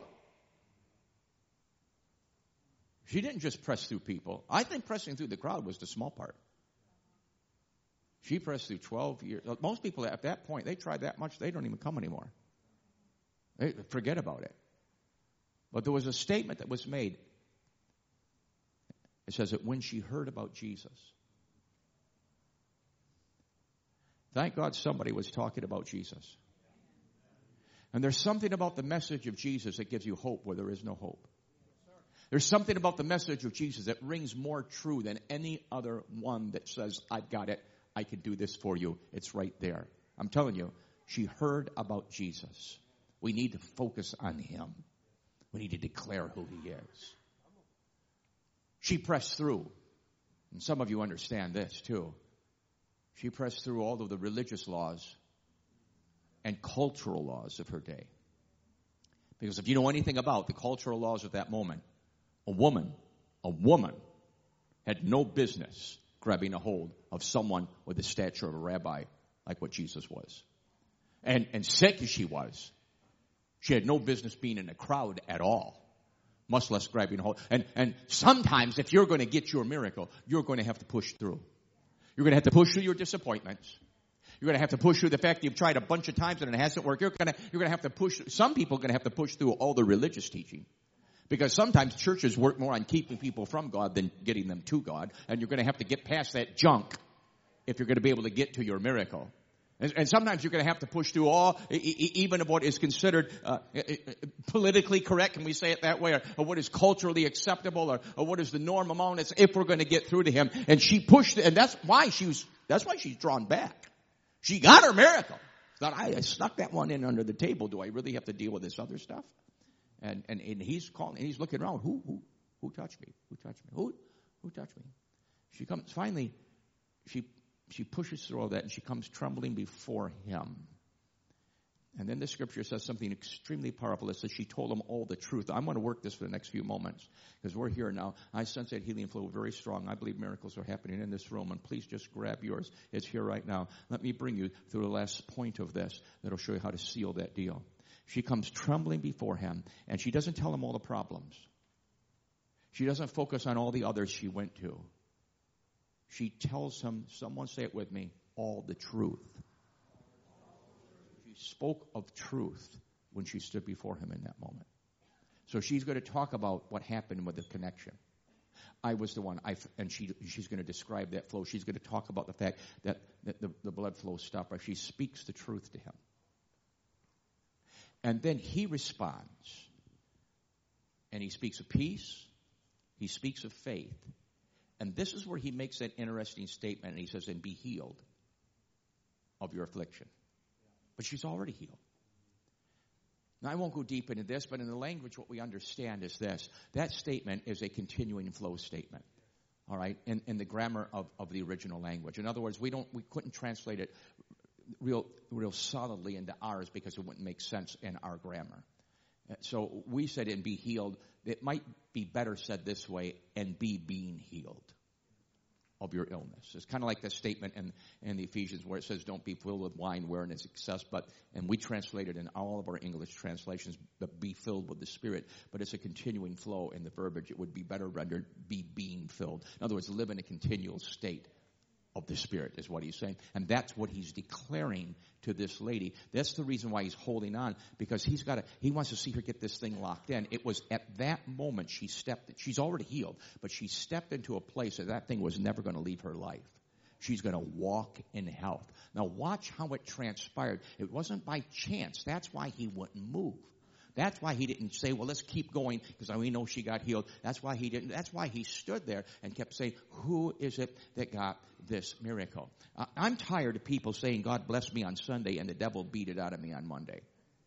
She didn't just press through people. I think pressing through the crowd was the small part. She pressed through twelve years. Most people at that point, they tried that much, they don't even come anymore. They forget about it. But there was a statement that was made. It says that when she heard about Jesus, thank God somebody was talking about Jesus. And there's something about the message of Jesus that gives you hope where there is no hope. There's something about the message of Jesus that rings more true than any other one that says, I've got it. I can do this for you. It's right there. I'm telling you, she heard about Jesus. We need to focus on him. We need to declare who he is. She pressed through. And some of you understand this too. She pressed through all of the religious laws and cultural laws of her day. Because if you know anything about the cultural laws of that moment, a woman, a woman had no business grabbing a hold of someone with the stature of a rabbi like what Jesus was. And, and sick as she was, she had no business being in a crowd at all, much less grabbing a hold. And, and sometimes if you're going to get your miracle, you're going to have to push through. You're going to have to push through your disappointments. You're going to have to push through the fact that you've tried a bunch of times and it hasn't worked. You're going to, you're going to have to push, some people are going to have to push through all the religious teaching. Because sometimes churches work more on keeping people from God than getting them to God. And you're going to have to get past that junk if you're going to be able to get to your miracle. And, and sometimes you're going to have to push through all, e- e- even of what is considered uh, politically correct, can we say it that way, or, or what is culturally acceptable, or, or what is the norm among us, if we're going to get through to him. And she pushed it, and that's why she was, that's why she's drawn back. She got her miracle. Thought, I, I snuck that one in under the table. Do I really have to deal with this other stuff? And and, and he's calling, and he's looking around. Who who who touched me? Who touched me? Who who touched me? She comes finally. She she pushes through all that, and she comes trembling before him. And then the scripture says something extremely powerful. It says she told him all the truth. I'm going to work this for the next few moments because we're here now. I sense that healing flow very strong. I believe miracles are happening in this room, and please just grab yours. It's here right now. Let me bring you through the last point of this that'll show you how to seal that deal. She comes trembling before him, and she doesn't tell him all the problems. She doesn't focus on all the others she went to. She tells him, someone say it with me, all the truth. She spoke of truth when she stood before him in that moment. So she's going to talk about what happened with the connection. I was the one, I, and she, she's going to describe that flow. She's going to talk about the fact that, that the, the blood flow stopped. But she speaks the truth to him. And then he responds. And he speaks of peace. He speaks of faith. And this is where he makes that interesting statement. And he says, and be healed of your affliction. But she's already healed. Now, I won't go deep into this, but in the language, what we understand is this. That statement is a continuing flow statement, all right, in, in the grammar of, of the original language. In other words, we don't, we couldn't translate it real, real solidly into ours because it wouldn't make sense in our grammar. So we said, and be healed. It might be better said this way, and be being healed of your illness. It's kind of like the statement in, in the Ephesians where it says, don't be filled with wine wherein is excess, but, and we translate it in all of our English translations, but be filled with the Spirit. But it's a continuing flow in the verbiage. It would be better rendered, be being filled. In other words, live in a continual state of the Spirit is what he's saying. And that's what he's declaring to this lady. That's the reason why he's holding on, because he's got to, he wants to see her get this thing locked in. It was at that moment she stepped, she's already healed, but she stepped into a place that that thing was never going to leave her life. She's going to walk in health. Now watch how it transpired. It wasn't by chance. That's why he wouldn't move. That's why he didn't say, well, let's keep going because we know she got healed. That's why he didn't. That's why he stood there and kept saying, who is it that got this miracle? Uh, I'm tired of people saying, God bless me on Sunday, and the devil beat it out of me on Monday.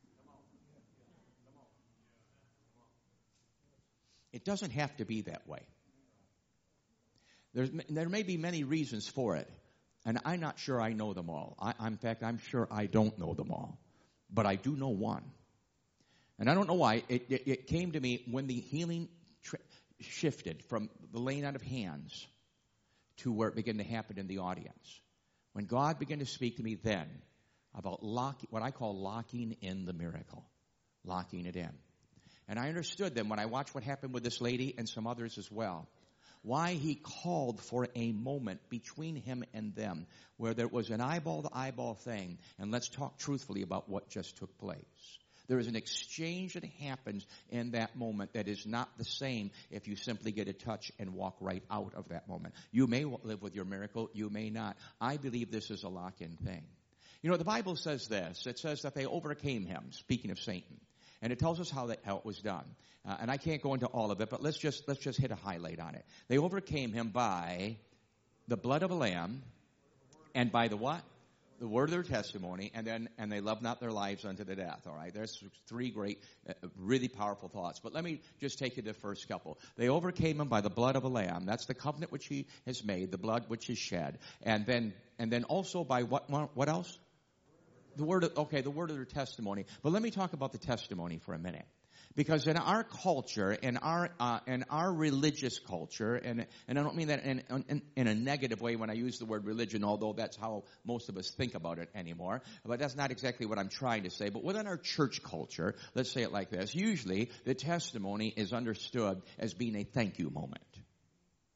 It doesn't have to be that way. There's, there may be many reasons for it, and I'm not sure I know them all. I, in fact, I'm sure I don't know them all, but I do know one. And I don't know why. It, it, it came to me when the healing tri- shifted from the laying out of hands to where it began to happen in the audience. When God began to speak to me then about lock, what I call locking in the miracle, locking it in. And I understood then when I watched what happened with this lady and some others as well, why he called for a moment between him and them where there was an eyeball-to-eyeball thing, and let's talk truthfully about what just took place. There is an exchange that happens in that moment that is not the same if you simply get a touch and walk right out of that moment. You may live with your miracle. You may not. I believe this is a lock-in thing. You know, the Bible says this. It says that they overcame him, speaking of Satan. And it tells us how that how it was done. Uh, and I can't go into all of it, but let's just let's just hit a highlight on it. They overcame him by the blood of a lamb and by the what? The word of their testimony, and then and they love not their lives unto the death. All right, there's three great, uh, really powerful thoughts. But let me just take you to the first couple. They overcame him by the blood of a lamb. That's the covenant which he has made, the blood which is shed, and then and then also by what what else? The word. Of, okay, the word of their testimony. But let me talk about the testimony for a minute. Because in our culture, in our uh, in our religious culture, and and I don't mean that in, in in a negative way when I use the word religion, although that's how most of us think about it anymore. But that's not exactly what I'm trying to say. But within our church culture, let's say it like this: usually the testimony is understood as being a thank you moment.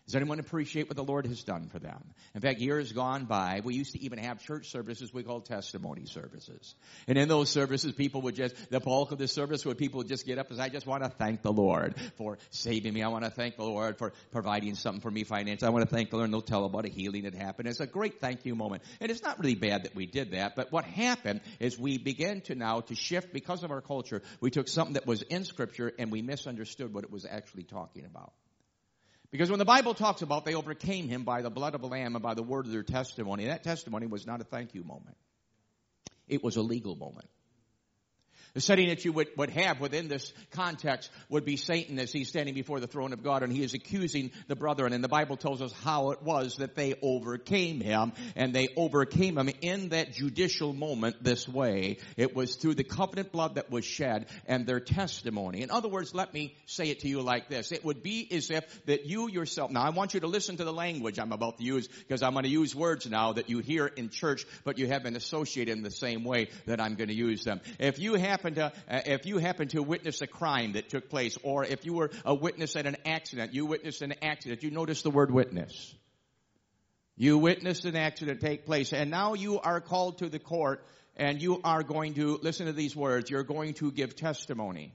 Does anyone appreciate what the Lord has done for them? In fact, years gone by, we used to even have church services we call testimony services. And in those services, people would just, the bulk of the service would people would just get up and say, I just want to thank the Lord for saving me. I want to thank the Lord for providing something for me financially. I want to thank the Lord, and they'll tell about a healing that happened. It's a great thank you moment. And it's not really bad that we did that, but what happened is we began to now to shift because of our culture. We took something that was in Scripture and we misunderstood what it was actually talking about. Because when the Bible talks about they overcame him by the blood of a lamb and by the word of their testimony, that testimony was not a thank you moment. It was a legal moment. The setting that you would, would have within this context would be Satan as he's standing before the throne of God and he is accusing the brethren. And the Bible tells us how it was that they overcame him. And they overcame him in that judicial moment this way. It was through the covenant blood that was shed and their testimony. In other words, let me say it to you like this. It would be as if that you yourself, now I want you to listen to the language I'm about to use because I'm going to use words now that you hear in church, but you haven't associated in the same way that I'm going to use them. If you have To, uh, if you happen to witness a crime that took place, or if you were a witness at an accident, you witnessed an accident, you notice the word witness. You witnessed an accident take place, and now you are called to the court, and you are going to, listen to these words, you're going to give testimony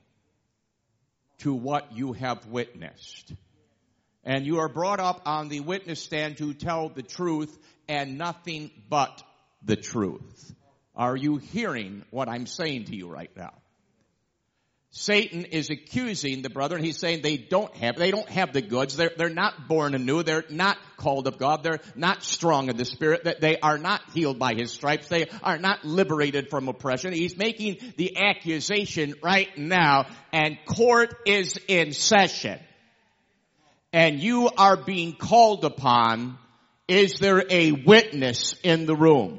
to what you have witnessed. And you are brought up on the witness stand to tell the truth and nothing but the truth. Are you hearing what I'm saying to you right now? Satan is accusing the brethren. He's saying they don't have, they don't have the goods. They're, they're not born anew. They're not called of God. They're not strong in the Spirit. That they are not healed by His stripes. They are not liberated from oppression. He's making the accusation right now, and court is in session. And you are being called upon. Is there a witness in the room?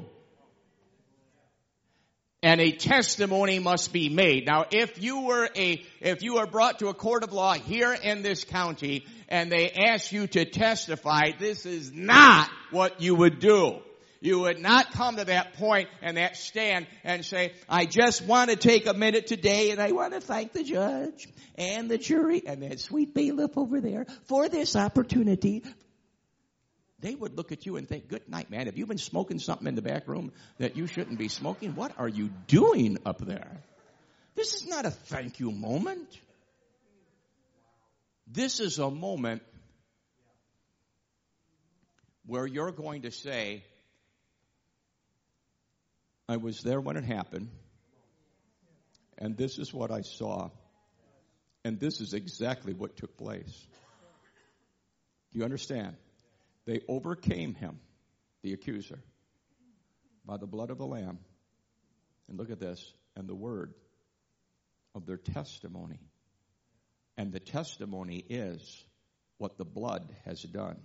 And a testimony must be made. Now, if you were a, if you are brought to a court of law here in this county and they ask you to testify, this is not what you would do. You would not come to that point and that stand and say, I just want to take a minute today and I want to thank the judge and the jury and that sweet bailiff over there for this opportunity. They would look at you and think, good night, man. Have you been smoking something in the back room that you shouldn't be smoking? What are you doing up there? This is not a thank you moment. This is a moment where you're going to say, I was there when it happened, and this is what I saw, and this is exactly what took place. Do you understand? They overcame him, the accuser, by the blood of the Lamb. And look at this, and the word of their testimony. And the testimony is what the blood has done.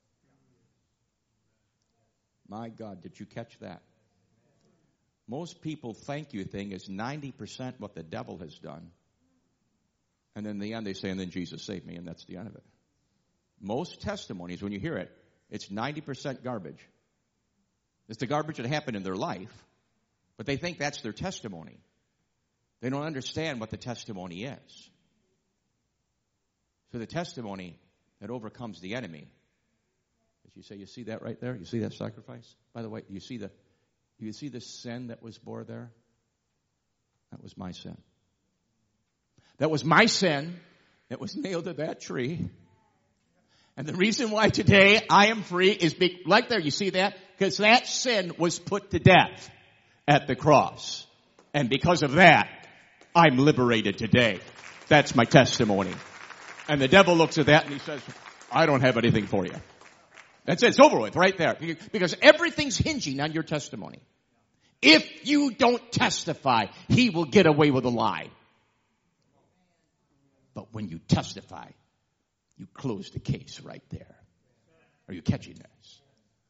My God, did you catch that? Most people thank you thing is ninety percent what the devil has done. And then in the end they say, and then Jesus saved me, and that's the end of it. Most testimonies, when you hear it, it's ninety percent garbage. It's the garbage that happened in their life, but they think that's their testimony. They don't understand what the testimony is. So the testimony that overcomes the enemy, as you say, you see that right there? You see that sacrifice? By the way, you see the, you see the sin that was bore there? That was my sin. That was my sin that was nailed to that tree. And the reason why today I am free is be, like there, you see that? Because that sin was put to death at the cross. And because of that, I'm liberated today. That's my testimony. And the devil looks at that and he says, I don't have anything for you. That's it. It's over with right there. Because everything's hinging on your testimony. If you don't testify, he will get away with a lie. But when you testify, you close the case right there. Are you catching this?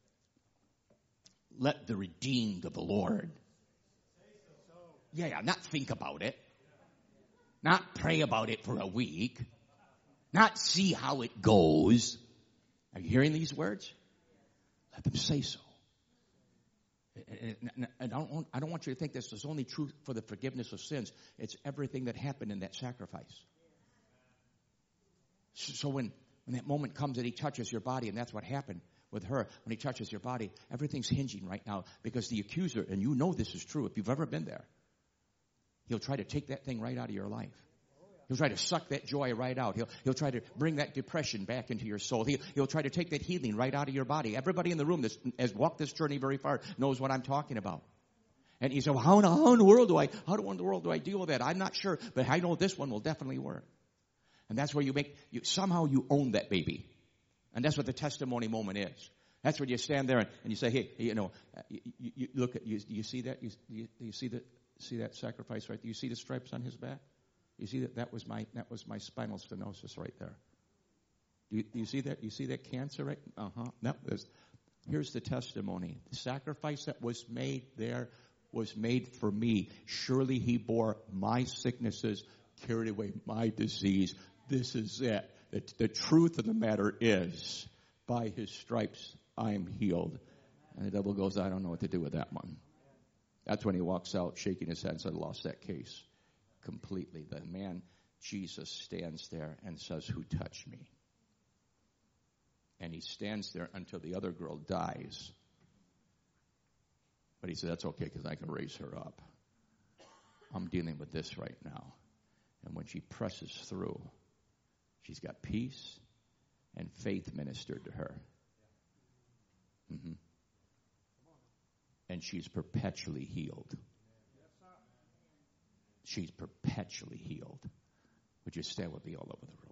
Let the redeemed of the Lord. Yeah, yeah, not think about it. Not pray about it for a week. Not see how it goes. Are you hearing these words? Let them say so. And I don't, I don't want you to think this is only true for the forgiveness of sins. It's everything that happened in that sacrifice. So when, When that moment comes that he touches your body, and that's what happened with her. When he touches your body, everything's hinging right now because the accuser, and you know this is true if you've ever been there, he'll try to take that thing right out of your life. He'll try to suck that joy right out. He'll, he'll try to bring that depression back into your soul. He'll, he'll try to take that healing right out of your body. Everybody in the room that has walked this journey very far knows what I'm talking about. And you say, well, how in, how in the world do I, how in the world do I deal with that? I'm not sure, but I know this one will definitely work. And that's where you make, you, somehow you own that baby. And that's what the testimony moment is. That's where you stand there and, and you say, hey, you know, you, you, you look at, you, you see that? You, you, you see that, see that sacrifice right there? You see the stripes on his back? You see that that was my that was my spinal stenosis right there. Do you, do you see that? You see that cancer right? Uh-huh. That was, here's the testimony. The sacrifice that was made there was made for me. Surely he bore my sicknesses, carried away my disease. This is it. The, the truth of the matter is, by his stripes I am healed. And the devil goes, I don't know what to do with that one. That's when he walks out shaking his head and said, I lost that case. Completely. The man, Jesus, stands there and says, who touched me? And he stands there until the other girl dies. But he said, that's okay because I can raise her up. I'm dealing with this right now. And when she presses through, she's got peace and faith ministered to her. Mm-hmm. And she's perpetually healed. She's perpetually healed. Would you stand with me all over the room?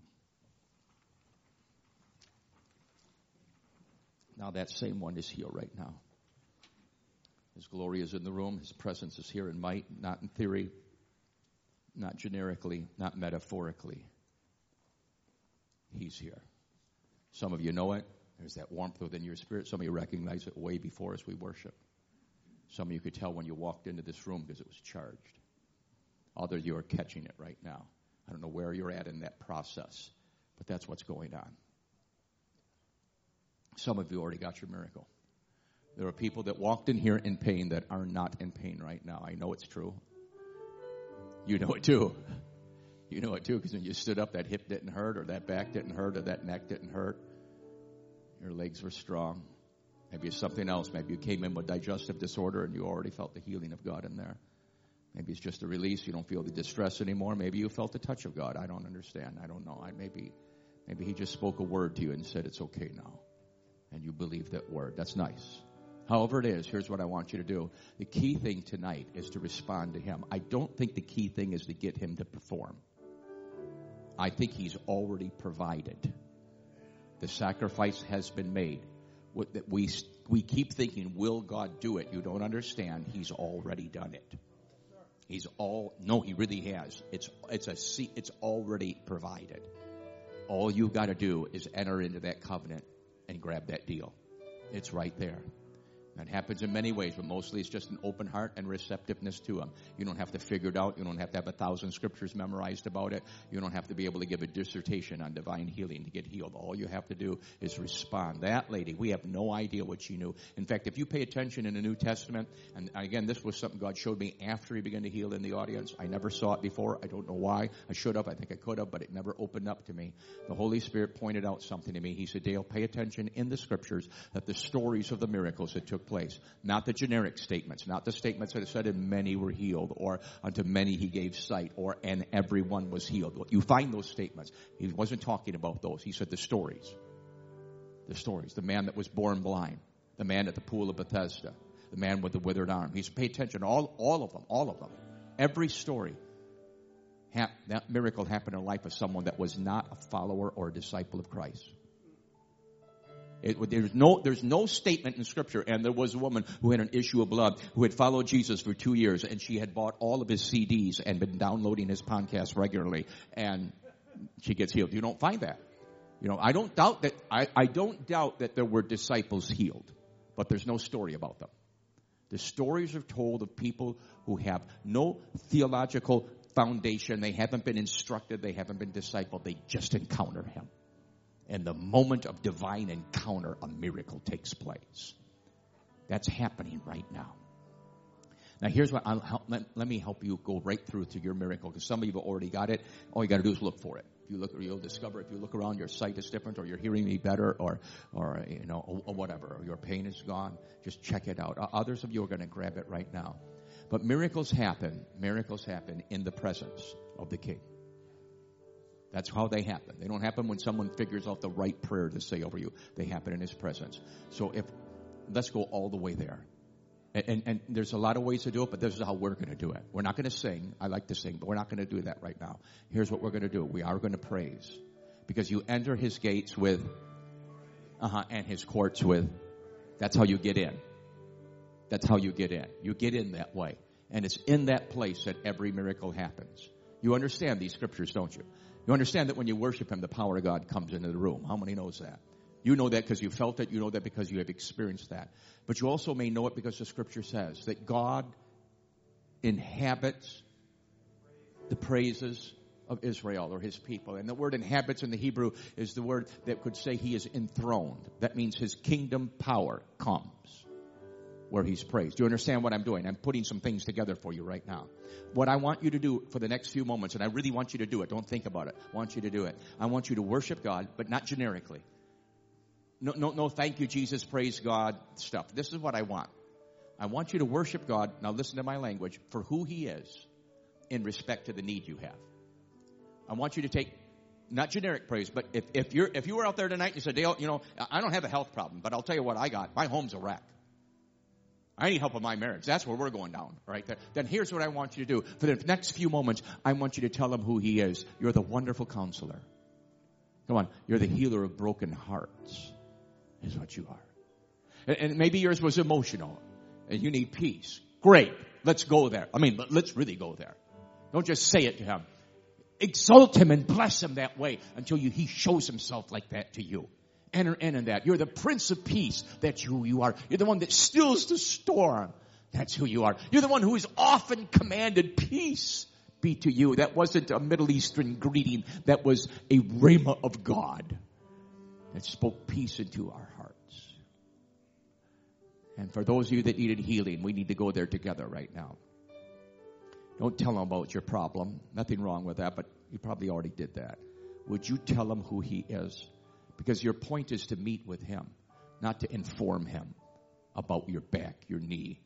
Now that same one is here right now. His glory is in the room. His presence is here in might, not in theory, not generically, not metaphorically. He's here. Some of you know it. There's that warmth within your spirit. Some of you recognize it way before as we worship. Some of you could tell when you walked into this room because it was charged. Others of you are catching it right now. I don't know where you're at in that process, but that's what's going on. Some of you already got your miracle. There are people that walked in here in pain that are not in pain right now. I know it's true. You know it too. You know it too because when you stood up, that hip didn't hurt or that back didn't hurt or that neck didn't hurt. Your legs were strong. Maybe it's something else. Maybe you came in with digestive disorder and you already felt the healing of God in there. Maybe it's just a release. You don't feel the distress anymore. Maybe you felt the touch of God. I don't understand. I don't know. I maybe, maybe he just spoke a word to you and said it's okay now. And you believe that word. That's nice. However it is, here's what I want you to do. The key thing tonight is to respond to him. I don't think the key thing is to get him to perform. I think he's already provided. The sacrifice has been made. We, we keep thinking, will God do it? You don't understand. He's already done it. He's all, no, he really has. It's, it's a, it's already provided. All you've got to do is enter into that covenant and grab that deal. It's right there. That happens in many ways, but mostly it's just an open heart and receptiveness to him. You don't have to figure it out. You don't have to have a thousand scriptures memorized about it. You don't have to be able to give a dissertation on divine healing to get healed. All you have to do is respond. That lady, we have no idea what she knew. In fact, if you pay attention in the New Testament, and again, this was something God showed me after he began to heal in the audience. I never saw it before. I don't know why. I should have. I think I could have, but it never opened up to me. The Holy Spirit pointed out something to me. He said, Dale, pay attention in the scriptures that the stories of the miracles that took place, not the generic statements, not the statements that said, and many were healed, or unto many he gave sight, or and everyone was healed. You find those statements. He wasn't talking about those. He said the stories. The stories. The man that was born blind. The man at the pool of Bethesda. The man with the withered arm. He said, pay attention. All, all of them. All of them. Every story. Ha- that miracle happened in the life of someone that was not a follower or a disciple of Christ. It, there's no, there's no statement in Scripture, and there was a woman who had an issue of blood who had followed Jesus for two years, and she had bought all of his C Ds and been downloading his podcast regularly, and she gets healed. You don't find that. You know, I don't doubt that, I, I don't doubt that there were disciples healed, but there's no story about them. The stories are told of people who have no theological foundation. They haven't been instructed. They haven't been discipled. They just encounter him. In the moment of divine encounter, a miracle takes place. That's happening right now. Now, here's what I'll help, let, let me help you go right through to your miracle, because some of you have already got it. All you got to do is look for it. If you look, you'll discover if you look around, your sight is different, or you're hearing me better, or, or you know, or, or whatever, or your pain is gone. Just check it out. Others of you are going to grab it right now. But miracles happen. Miracles happen in the presence of the King. That's how they happen. They don't happen when someone figures out the right prayer to say over you. They happen in His presence. So if let's go all the way there. And, and, and there's a lot of ways to do it, but this is how we're going to do it. We're not going to sing. I like to sing, but we're not going to do that right now. Here's what we're going to do. We are going to praise. Because you enter His gates with, uh-huh, and His courts with. That's how you get in. That's how you get in. You get in that way. And it's in that place that every miracle happens. You understand these scriptures, don't you? You understand that when you worship Him, the power of God comes into the room. How many knows that? You know that because you felt it. You know that because you have experienced that. But you also may know it because the scripture says that God inhabits the praises of Israel or His people. And the word inhabits in the Hebrew is the word that could say He is enthroned. That means His kingdom power comes where He's praised. Do you understand what I'm doing? I'm putting some things together for you right now. What I want you to do for the next few moments, and I really want you to do it. Don't think about it. I want you to do it. I want you to worship God, but not generically. No, no, no, thank you, Jesus, praise God stuff. This is what I want. I want you to worship God, now listen to my language, for who He is in respect to the need you have. I want you to take, not generic praise, but if, if you're if you were out there tonight and you said, Dale, you know, I don't have a health problem, but I'll tell you what I got. My home's a wreck. I need help with my marriage. That's where we're going down, right there. Then here's what I want you to do. For the next few moments, I want you to tell Him who He is. You're the wonderful counselor. Come on. You're the healer of broken hearts. Is what you are. And maybe yours was emotional and you need peace. Great. Let's go there. I mean, let's really go there. Don't just say it to Him. Exalt Him and bless Him that way until you, He shows Himself like that to you. Enter in in that. You're the Prince of Peace. That's who you are. You're the one that stills the storm. That's who you are. You're the one who has often commanded peace be to you. That wasn't a Middle Eastern greeting. That was a rhema of God that spoke peace into our hearts. And for those of you that needed healing, we need to go there together right now. Don't tell Him about your problem. Nothing wrong with that, but you probably already did that. Would you tell Him who He is? Because your point is to meet with Him, not to inform Him about your back, your knee,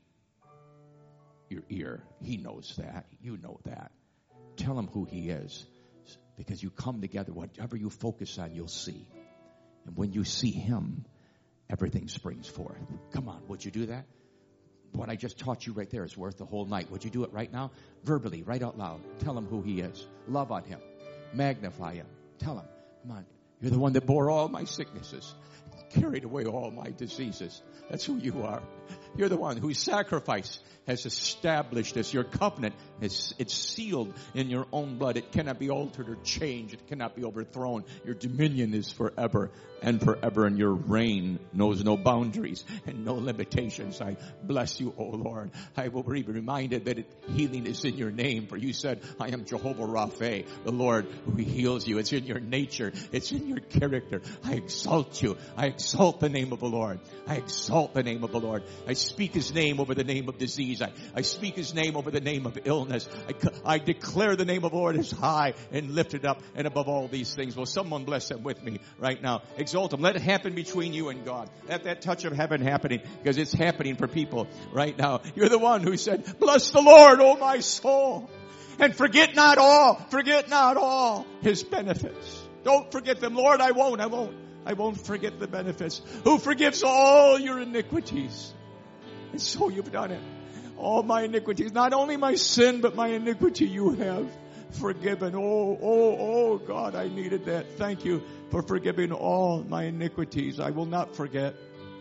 your ear. He knows that. You know that. Tell Him who He is. Because you come together, whatever you focus on, you'll see. And when you see Him, everything springs forth. Come on, would you do that? What I just taught you right there is worth the whole night. Would you do it right now? Verbally, right out loud. Tell Him who He is. Love on Him. Magnify Him. Tell Him, come on, you're the one that bore all my sicknesses, carried away all my diseases. That's who you are. You're the one whose sacrifice has established us. Your covenant is it's sealed in your own blood. It cannot be altered or changed. It cannot be overthrown. Your dominion is forever and forever, and your reign knows no boundaries and no limitations. I bless you, O Lord. I will be reminded that it, healing is in your name, for you said, I am Jehovah Rapha, the Lord who heals you. It's in your nature. It's in your character. I exalt you. I exalt the name of the Lord. I exalt the name of the Lord. I speak His name over the name of disease. I, I speak His name over the name of illness. I, I declare the name of the Lord is high and lifted up and above all these things. Will someone bless Him with me right now? Exalt Him. Let it happen between you and God. Let that touch of heaven happening, because it's happening for people right now. You're the one who said, bless the Lord, O my soul, and forget not all, forget not all His benefits. Don't forget them. Lord, I won't, I won't. I won't forget the benefits. Who forgives all your iniquities. And so you've done it. All my iniquities. Not only my sin, but my iniquity you have forgiven. Oh, oh, oh, God, I needed that. Thank you for forgiving all my iniquities. I will not forget.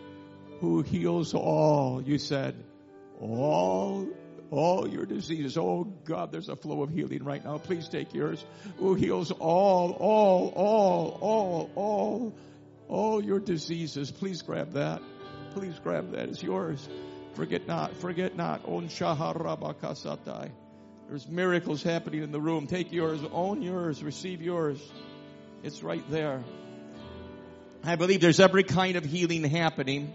Who heals all, you said. All, all your diseases. Oh, God, there's a flow of healing right now. Please take yours. Who heals all, all, all, all, all, all your diseases. Please grab that. Please grab that. It's yours. Forget not, forget not. On shaharabakasatai. There's miracles happening in the room. Take yours, own yours, receive yours. It's right there. I believe there's every kind of healing happening.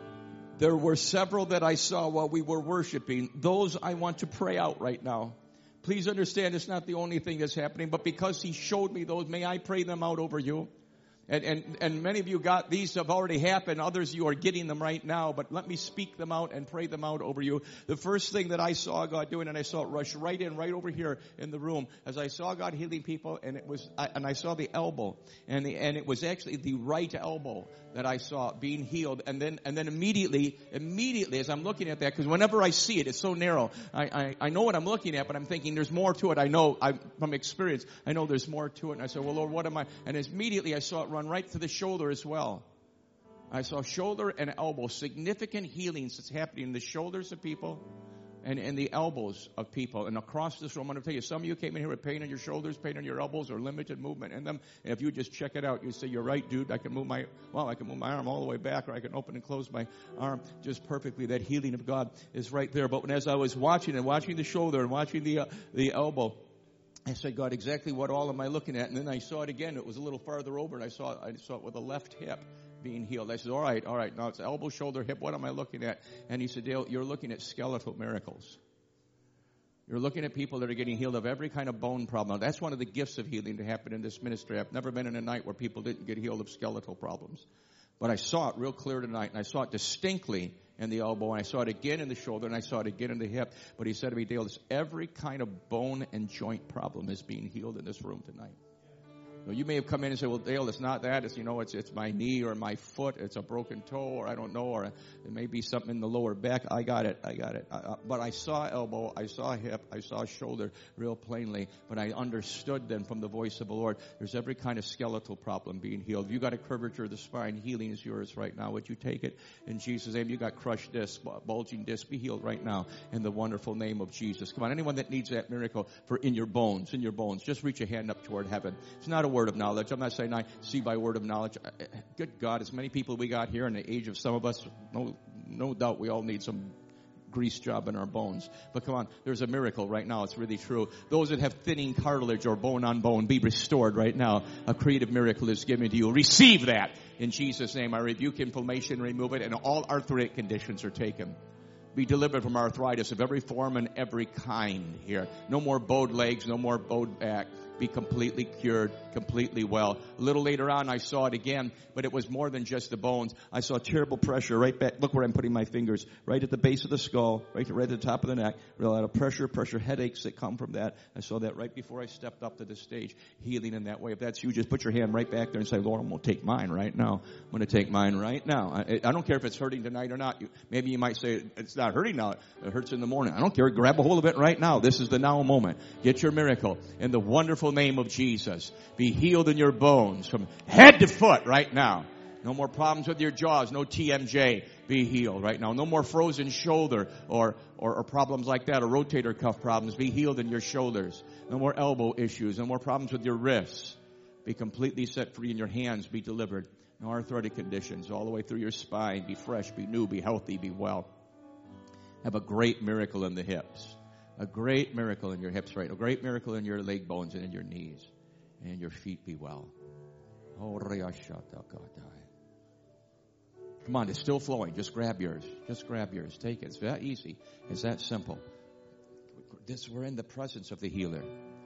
There were several that I saw while we were worshiping. Those I want to pray out right now. Please understand it's not the only thing that's happening, but because he showed me those, may I pray them out over you? And, and, and many of you got, these have already happened. Others, you are getting them right now. But let me speak them out and pray them out over you. The first thing that I saw God doing, and I saw it rush right in, right over here in the room, as I saw God healing people, and it was, I, and I saw the elbow, and the, and it was actually the right elbow that I saw being healed. And then, and then immediately, immediately as I'm looking at that, because whenever I see it, it's so narrow. I, I, I know what I'm looking at, but I'm thinking there's more to it. I know, I, from experience, I know there's more to it. And I said, well, Lord, what am I? And immediately I saw it run right to the shoulder as well. I saw shoulder and elbow, significant healings that's happening in the shoulders of people and in the elbows of people. And across this room, I'm going to tell you, some of you came in here with pain in your shoulders, pain in your elbows, or limited movement in them. And if you just check it out, you say, you're right, dude. I can move my, well, I can move my arm all the way back, or I can open and close my arm just perfectly. That healing of God is right there. But as I was watching and watching the shoulder and watching the, uh, the elbow, I said, God, exactly what all am I looking at? And then I saw it again. It was a little farther over, and I saw I saw it with the left hip being healed. I said, all right, all right. Now it's elbow, shoulder, hip. What am I looking at? And he said, Dale, you're looking at skeletal miracles. You're looking at people that are getting healed of every kind of bone problem. Now, that's one of the gifts of healing to happen in this ministry. I've never been in a night where people didn't get healed of skeletal problems. But I saw it real clear tonight, and I saw it distinctly in the elbow, and I saw it again in the shoulder, and I saw it again in the hip. But he said to me, Dale, every kind of bone and joint problem is being healed in this room tonight. Now, you may have come in and said, well, Dale, it's not that. It's, you know, it's it's my knee or my foot. It's a broken toe, or I don't know, or it may be something in the lower back. I got it. I got it. I, uh, but I saw elbow. I saw hip. I saw shoulder real plainly. But I understood then from the voice of the Lord, there's every kind of skeletal problem being healed. If you got a curvature of the spine, healing is yours right now. Would you take it in Jesus' name? You got crushed disc, bulging disc, be healed right now in the wonderful name of Jesus. Come on, anyone that needs that miracle for in your bones, in your bones, just reach a hand up toward heaven. It's not a word of knowledge. I'm not saying I see by word of knowledge. Good God, as many people we got here in the age of some of us, no, no doubt we all need some grease job in our bones. But come on, there's a miracle right now. It's really true. Those that have thinning cartilage or bone on bone, be restored right now. A creative miracle is given to you. Receive that in Jesus' name. I rebuke inflammation, remove it, and all arthritic conditions are taken. Be delivered from arthritis of every form and every kind here. No more bowed legs, no more bowed back. Be completely cured, completely well. A little later on, I saw it again, but it was more than just the bones. I saw terrible pressure right back. Look where I'm putting my fingers. Right at the base of the skull, right, right at the top of the neck. A lot of pressure, pressure headaches that come from that. I saw that right before I stepped up to the stage, healing in that way. If that's you, just put your hand right back there and say, Lord, I'm going to take mine right now. I'm going to take mine right now. I, I don't care if it's hurting tonight or not. You, maybe you might say, it's not hurting now. It hurts in the morning. I don't care. Grab a hold of it right now. This is the now moment. Get your miracle in the wonderful name of Jesus. Be healed in your bones from head to foot right now. No more problems with your jaws. No T M J. Be healed right now. No more frozen shoulder or, or, or problems like that, or rotator cuff problems. Be healed in your shoulders. No more elbow issues. No more problems with your wrists. Be completely set free in your hands. Be delivered. No arthritic conditions all the way through your spine. Be fresh. Be new. Be healthy. Be well. Have a great miracle in the hips. A great miracle in your hips, right? A great miracle in your leg bones and in your knees. And your feet be well. Come on, it's still flowing. Just grab yours. Just grab yours. Take it. It's that easy. It's that simple. This, we're in the presence of the healer.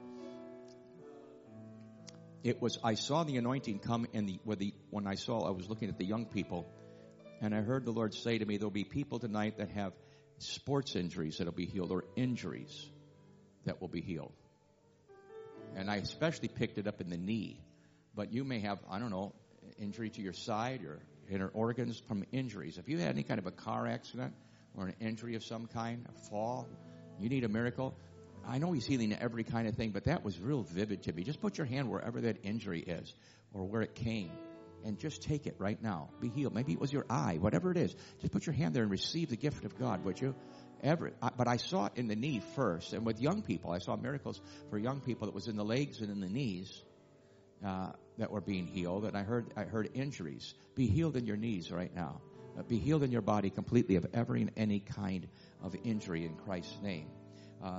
It was, I saw the anointing come in the, with the, when I saw, I was looking at the young people, and I heard the Lord say to me, there'll be people tonight that have sports injuries that'll be healed, or injuries that will be healed. And I especially picked it up in the knee. But you may have, I don't know, injury to your side or inner organs from injuries. If you had any kind of a car accident or an injury of some kind, a fall, you need a miracle. I know he's healing every kind of thing, but that was real vivid to me. Just put your hand wherever that injury is or where it came. And just take it right now. Be healed. Maybe it was your eye, whatever it is. Just put your hand there and receive the gift of God, would you? Every, I, but I saw it in the knee first. And with young people, I saw miracles for young people that was in the legs and in the knees uh, that were being healed. And I heard I heard injuries. Be healed in your knees right now. Uh, be healed in your body completely of every and any kind of injury in Christ's name. Uh,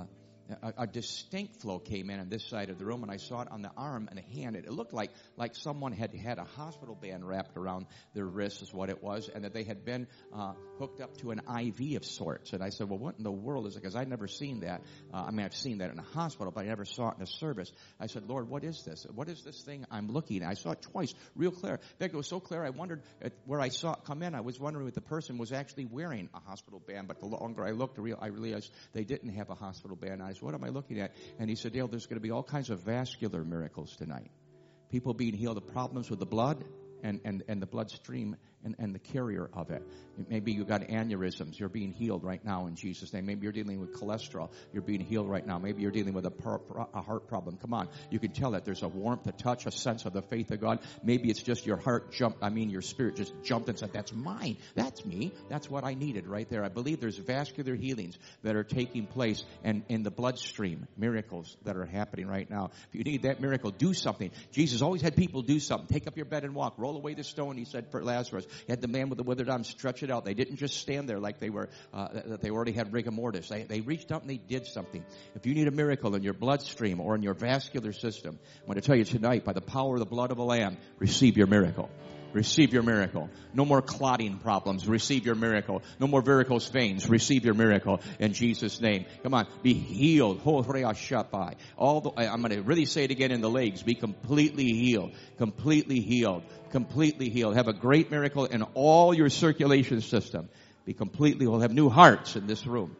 a, a distinct flow came in on this side of the room, and I saw it on the arm and the hand. It, it looked like like someone had had a hospital band wrapped around their wrist is what it was, and that they had been uh, hooked up to an I V of sorts. And I said, well, what in the world is it? Because I'd never seen that. Uh, I mean, I've seen that in a hospital, but I never saw it in a service. I said, Lord, what is this? What is this thing I'm looking at? I saw it twice, real clear. In fact, it was so clear, I wondered at where I saw it come in. I was wondering if the person was actually wearing a hospital band, but the longer I looked, I realized they didn't have a hospital band. I said, what am I looking at? And he said, Dale, there's going to be all kinds of vascular miracles tonight. People being healed of problems with the blood and, and, and the bloodstream and, and the carrier of it. Maybe you got aneurysms. You're being healed right now in Jesus' name. Maybe you're dealing with cholesterol. You're being healed right now. Maybe you're dealing with a, per, a heart problem. Come on. You can tell that there's a warmth, a touch, a sense of the faith of God. Maybe it's just your heart jumped. I mean, your spirit just jumped and said, that's mine. That's me. That's what I needed right there. I believe there's vascular healings that are taking place and in the bloodstream, miracles that are happening right now. If you need that miracle, do something. Jesus always had people do something. Take up your bed and walk. Roll away the stone, he said, for Lazarus. He had the man with the withered arm stretch it out. They didn't just stand there like they were, uh, that they already had rigor mortis. They, they reached out and they did something. If you need a miracle in your bloodstream or in your vascular system, I'm going to tell you tonight, by the power of the blood of the Lamb, receive your miracle. Receive your miracle. No more clotting problems. Receive your miracle. No more varicose veins. Receive your miracle in Jesus' name. Come on. Be healed. All the, I'm going to really say it again in the legs. Be completely healed. Completely healed. Completely healed. Have a great miracle in all your circulation system. Be completely, we'll have new hearts in this room.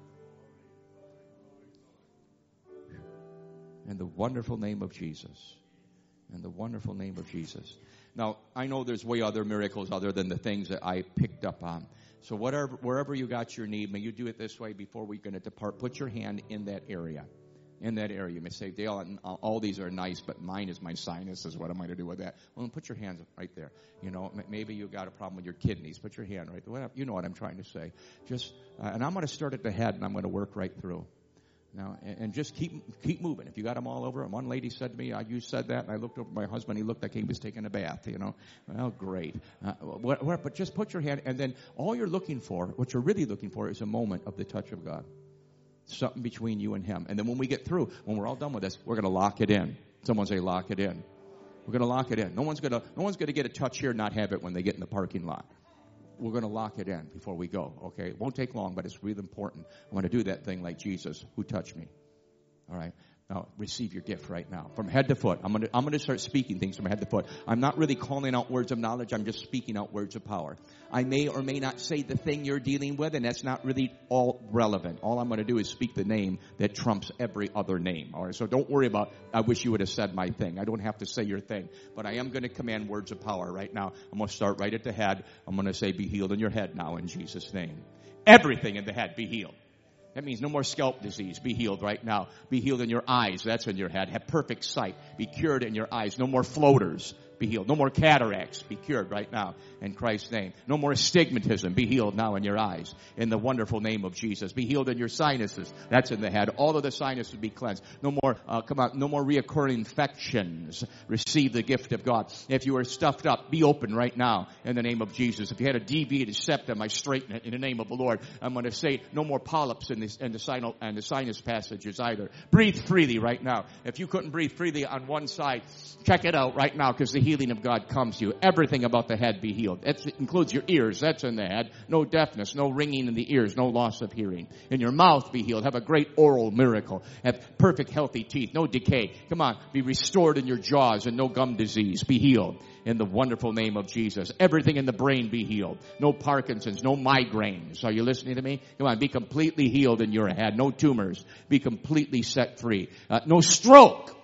In the wonderful name of Jesus. In the wonderful name of Jesus. Now, I know there's way other miracles other than the things that I picked up on. So whatever, wherever you got your need, may you do it this way before we're going to depart. Put your hand in that area. In that area. You may say, Dale, all these are nice, but mine is my sinuses. What am I to do with that? Well, put your hands right there. You know, maybe you got a problem with your kidneys. Put your hand right there. You know what I'm trying to say. Just, uh, and I'm going to start at the head, and I'm going to work right through. Now, and, and just keep keep moving. If you got them all over, and one lady said to me, oh, you said that, and I looked over at my husband. He looked like he was taking a bath, you know. Well, great. Uh, what, what, but just put your hand, and then all you're looking for, what you're really looking for, is a moment of the touch of God. Something between you and him. And then when we get through, when we're all done with this, we're going to lock it in. Someone say, lock it in. We're going to lock it in. No one's going to no one's going to get a touch here and not have it when they get in the parking lot. We're going to lock it in before we go, okay? It won't take long, but it's really important. I want to do that thing like Jesus, who touched me. All right? Now, receive your gift right now. From head to foot. I'm going to, I'm going to start speaking things from head to foot. I'm not really calling out words of knowledge. I'm just speaking out words of power. I may or may not say the thing you're dealing with, and that's not really all relevant. All I'm going to do is speak the name that trumps every other name. All right? So don't worry about, I wish you would have said my thing. I don't have to say your thing. But I am going to command words of power right now. I'm going to start right at the head. I'm going to say, be healed in your head now in Jesus' name. Everything in the head, be healed. That means no more scalp disease. Be healed right now. Be healed in your eyes. That's in your head. Have perfect sight. Be cured in your eyes. No more floaters. Be healed. No more cataracts. Be cured right now in Christ's name. No more astigmatism. Be healed now in your eyes in the wonderful name of Jesus. Be healed in your sinuses. That's in the head. All of the sinuses be cleansed. No more, uh, come on, no more reoccurring infections. Receive the gift of God. If you are stuffed up, be open right now in the name of Jesus. If you had a deviated septum, I straighten it in the name of the Lord. I'm going to say no more polyps in, this, in the sinus and the sinus passages either. Breathe freely right now. If you couldn't breathe freely on one side, check it out right now, because the healing of God comes to you. Everything about the head be healed. That includes your ears. That's in the head. No deafness, no ringing in the ears, no loss of hearing. In your mouth be healed. Have a great oral miracle. Have perfect healthy teeth. No decay. Come on. Be restored in your jaws and no gum disease. Be healed in the wonderful name of Jesus. Everything in the brain be healed. No Parkinson's, no migraines. Are you listening to me? Come on. Be completely healed in your head. No tumors. Be completely set free. Uh, no stroke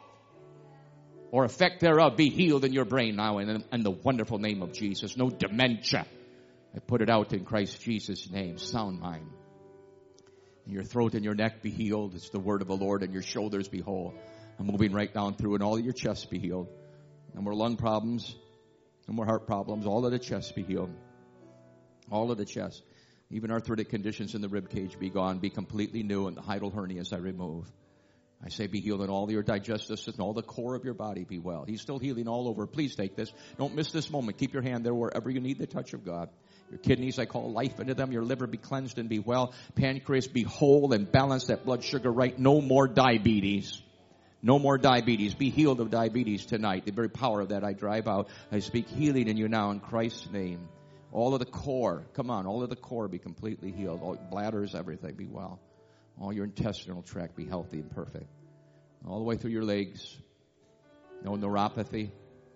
or effect thereof. Be healed in your brain now in, in the wonderful name of Jesus. No dementia. I put it out in Christ Jesus' name. Sound mind. And your throat and your neck be healed. It's the word of the Lord. And your shoulders be whole. I'm moving right down through, and all of your chest be healed. No more lung problems. No more heart problems. All of the chest be healed. All of the chest. Even arthritic conditions in the rib cage be gone. Be completely new, and the hiatal hernias I remove. I say be healed in all your digestive system, all the core of your body be well. He's still healing all over. Please take this. Don't miss this moment. Keep your hand there wherever you need the touch of God. Your kidneys, I call life into them. Your liver be cleansed and be well. Pancreas be whole and balance that blood sugar right. No more diabetes. No more diabetes. Be healed of diabetes tonight. The very power of that I drive out. I speak healing in you now in Christ's name. All of the core, come on, all of the core be completely healed. All bladders, everything be well. All your intestinal tract be healthy and perfect. All the way through your legs. No neuropathy.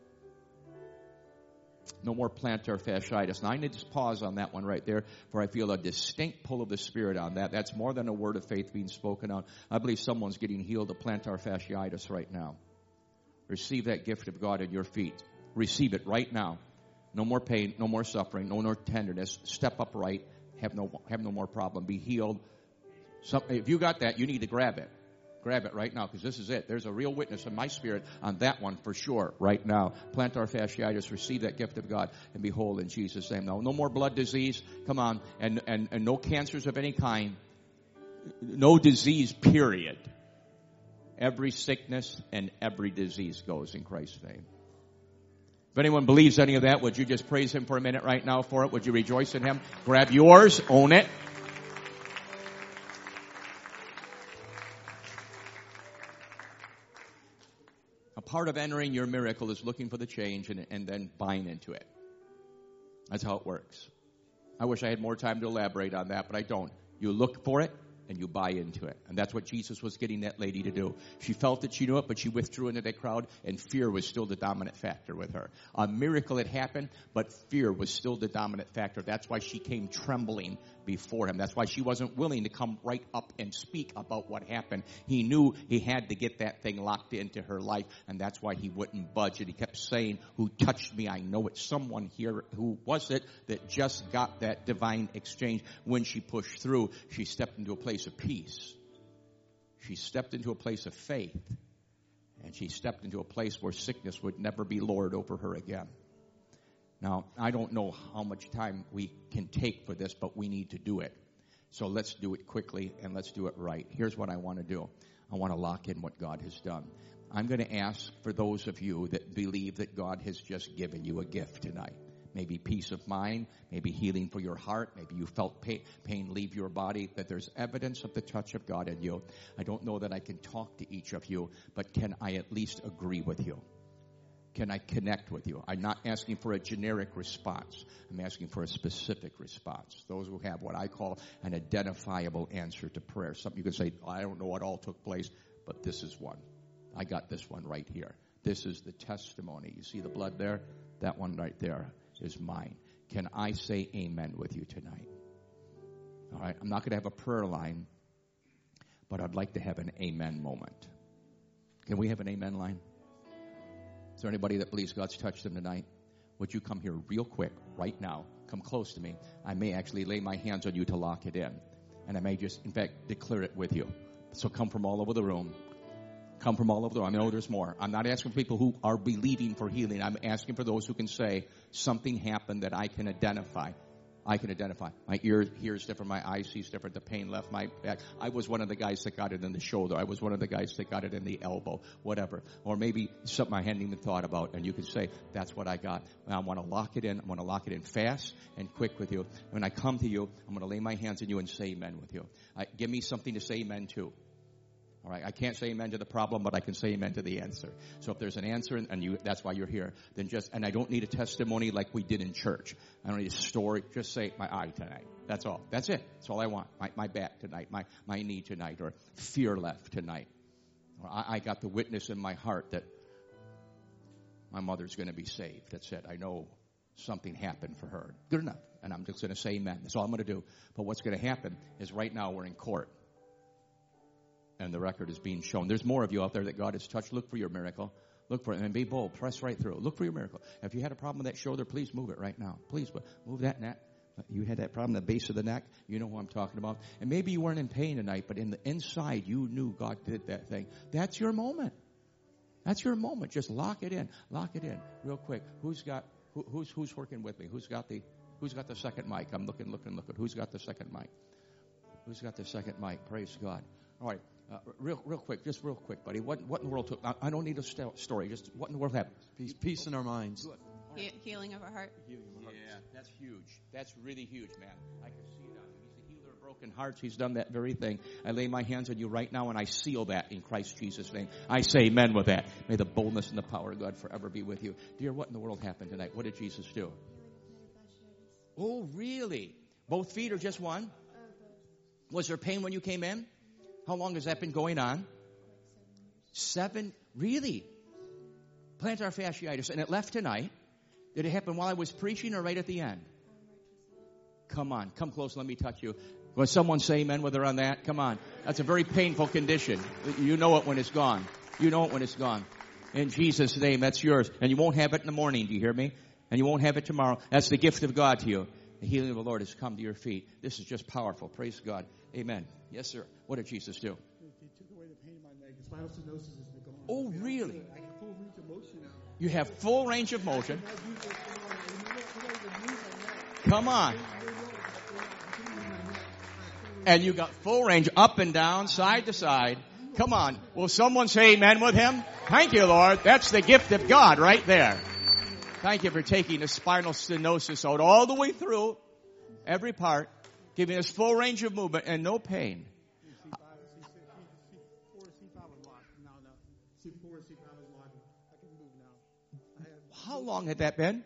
No more plantar fasciitis. Now, I need to pause on that one right there, for I feel a distinct pull of the Spirit on that. That's more than a word of faith being spoken out. I believe someone's getting healed of plantar fasciitis right now. Receive that gift of God at your feet. Receive it right now. No more pain, no more suffering, no more tenderness. Step upright. Have no, have no more problem. Be healed. So, if you got that, you need to grab it. Grab it right now, because this is it. There's a real witness in my spirit on that one for sure right now. Plantar fasciitis, receive that gift of God and behold in Jesus' name. No, no more blood disease. Come on. And, and, and no cancers of any kind. No disease, period. Every sickness and every disease goes in Christ's name. If anyone believes any of that, would you just praise Him for a minute right now for it? Would you rejoice in Him? Grab yours. Own it. Part of entering your miracle is looking for the change and, and then buying into it. That's how it works. I wish I had more time to elaborate on that, but I don't. You look for it and you buy into it. And that's what Jesus was getting that lady to do. She felt that she knew it, but she withdrew into that crowd, and fear was still the dominant factor with her. A miracle had happened, but fear was still the dominant factor. That's why she came trembling before him. That's why she wasn't willing to come right up and speak about what happened. He knew he had to get that thing locked into her life, and that's why he wouldn't budge. And he kept saying, "Who touched me? I know it's someone here. Who was it that just got that divine exchange?" When she pushed through, she stepped into a place of peace. She stepped into a place of faith, and she stepped into a place where sickness would never be lord over her again. Now, I don't know how much time we can take for this, but we need to do it. So let's do it quickly and let's do it right. Here's what I want to do. I want to lock in what God has done. I'm going to ask for those of you that believe that God has just given you a gift tonight. Maybe peace of mind, maybe healing for your heart, maybe you felt pain, pain leave your body, that there's evidence of the touch of God in you. I don't know that I can talk to each of you, but can I at least agree with you? Can I connect with you? I'm not asking for a generic response. I'm asking for a specific response. Those who have what I call an identifiable answer to prayer. Something you can say, I don't know what all took place, but this is one. I got this one right here. This is the testimony. You see the blood there? That one right there is mine. Can I say amen with you tonight? All right. I'm not going to have a prayer line, but I'd like to have an amen moment. Can we have an amen line? Is there anybody that believes God's touched them tonight? Would you come here real quick, right now? Come close to me. I may actually lay my hands on you to lock it in. And I may just, in fact, declare it with you. So come from all over the room. Come from all over the room. I know there's more. I'm not asking for people who are believing for healing. I'm asking for those who can say, something happened that I can identify. I can identify. My ear hears different. My eye sees different. The pain left my back. I was one of the guys that got it in the shoulder. I was one of the guys that got it in the elbow, whatever. Or maybe something I hadn't even thought about, and you can say, that's what I got. And I want to lock it in. I want to lock it in fast and quick with you. When I come to you, I'm going to lay my hands on you and say amen with you. Uh, give me something to say amen to. All right, I can't say amen to the problem, but I can say amen to the answer. So if there's an answer, and you, that's why you're here, then just, and I don't need a testimony like we did in church. I don't need a story. Just say my eye tonight. That's all. That's it. That's all I want. My, my back tonight, my, my knee tonight, or fear left tonight. Or I, I got the witness in my heart that my mother's going to be saved. That's it. I know something happened for her. Good enough. And I'm just going to say amen. That's all I'm going to do. But what's going to happen is right now we're in court. And the record is being shown. There's more of you out there that God has touched. Look for your miracle. Look for it and be bold. Press right through. Look for your miracle. If you had a problem with that shoulder, please move it right now. Please move that neck. You had that problem, the base of the neck. You know who I'm talking about. And maybe you weren't in pain tonight, but in the inside, you knew God did that thing. That's your moment. That's your moment. Just lock it in. Lock it in real quick. Who's got? Who, who's who's working with me? Who's got the? Who's got the second mic? I'm looking, looking, looking. Who's got the second mic? Who's got the second mic? Praise God. All right. Uh, real, real quick, just real quick, buddy. What, what in the world took? I, I don't need a st- story. Just what in the world happened? Peace, peace in our minds. He- healing of our heart. Healing of our heart. that's huge. That's really huge, man. I can see it on you. He's the healer of broken hearts. He's done that very thing. I lay my hands on you right now, and I seal that in Christ Jesus' name. I say amen with that. May the boldness and the power of God forever be with you. Dear, what in the world happened tonight? What did Jesus do? Oh, really? Both feet or just one? Was there pain when you came in? How long has that been going on? Seven? Really? Plantar fasciitis. And it left tonight. Did it happen while I was preaching or right at the end? Come on. Come close. Let me touch you. Will someone say amen with her on that? Come on. That's a very painful condition. You know it when it's gone. You know it when it's gone. In Jesus' name, that's yours. And you won't have it in the morning. Do you hear me? And you won't have it tomorrow. That's the gift of God to you. The healing of the Lord has come to your feet. This is just powerful. Praise God. Amen. Yes, sir. What did Jesus do? He took away the pain in my neck. Spinal stenosis has been gone. Oh, really? I have full range of motion now. You have full range of motion. Come on. And you got full range up and down, side to side. Come on. Will someone say amen with him? Thank you, Lord. That's the gift of God right there. Thank you for taking the spinal stenosis out all the way through, every part, giving us full range of movement and no pain. How long had that been?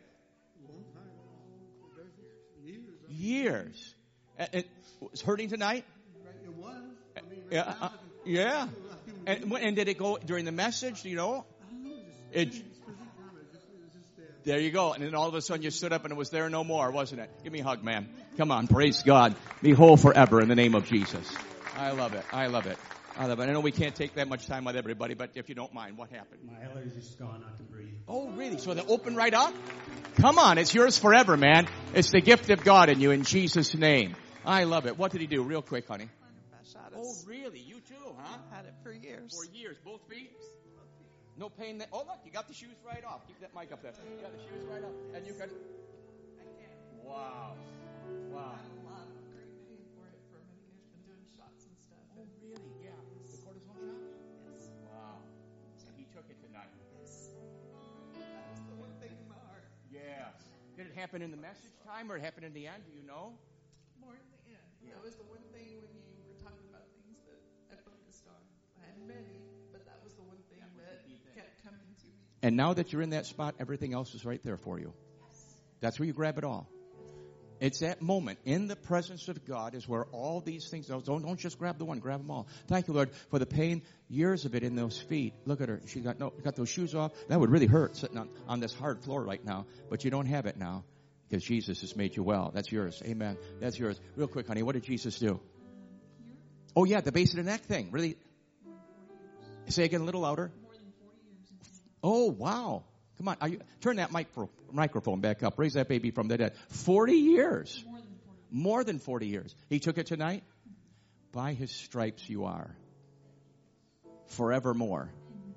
Years. It was hurting tonight? It was. I mean, right Yeah. Uh, yeah. And, and did it go during the message? Do you know? It, there you go. And then all of a sudden you stood up and it was there no more, wasn't it? Give me a hug, man. Come on. Praise God. Be whole forever in the name of Jesus. I love it. I love it. I love it. I know we can't take that much time with everybody, but if you don't mind, what happened? My allergies gone. I can breathe. Oh, really? So they open right up? Come on. It's yours forever, man. It's the gift of God in you in Jesus' name. I love it. What did he do? Real quick, honey. Oh, really? You too, huh? I've had it for years. For years. Both feet? No pain there. Oh, look, you got the shoes right off. Keep that mic up there. You got the shoes right off. And you can... I can. Wow. Wow. I've had a lot of great pain for it for many years. Been doing shots and stuff. Oh, really? Yeah. The cortisone shots? Yes. Wow. And he took it tonight. Yes. That was the one thing in my heart. Yeah. Did it happen in the message time or it happen in the end? Do you know? More in the end. Yeah. That was the one thing when you were talking about things that I focused on. I had many, but that was the one thing that, that kept coming to me. And now that you're in that spot, everything else is right there for you. Yes. That's where you grab it all. It's that moment in the presence of God is where all these things, don't, don't just grab the one, grab them all. Thank you, Lord, for the pain, years of it in those feet. Look at her. She got no, got those shoes off. That would really hurt sitting on, on this hard floor right now. But you don't have it now because Jesus has made you well. That's yours. Amen. That's yours. Real quick, honey, what did Jesus do? Oh, yeah, the base of the neck thing. Really? Say again a little louder. More than forty years. Oh, wow. Come on. Are you, turn that micro, microphone back up. Raise that baby from the dead. forty years. More than forty. More than forty years. He took it tonight. By his stripes you are. Forevermore.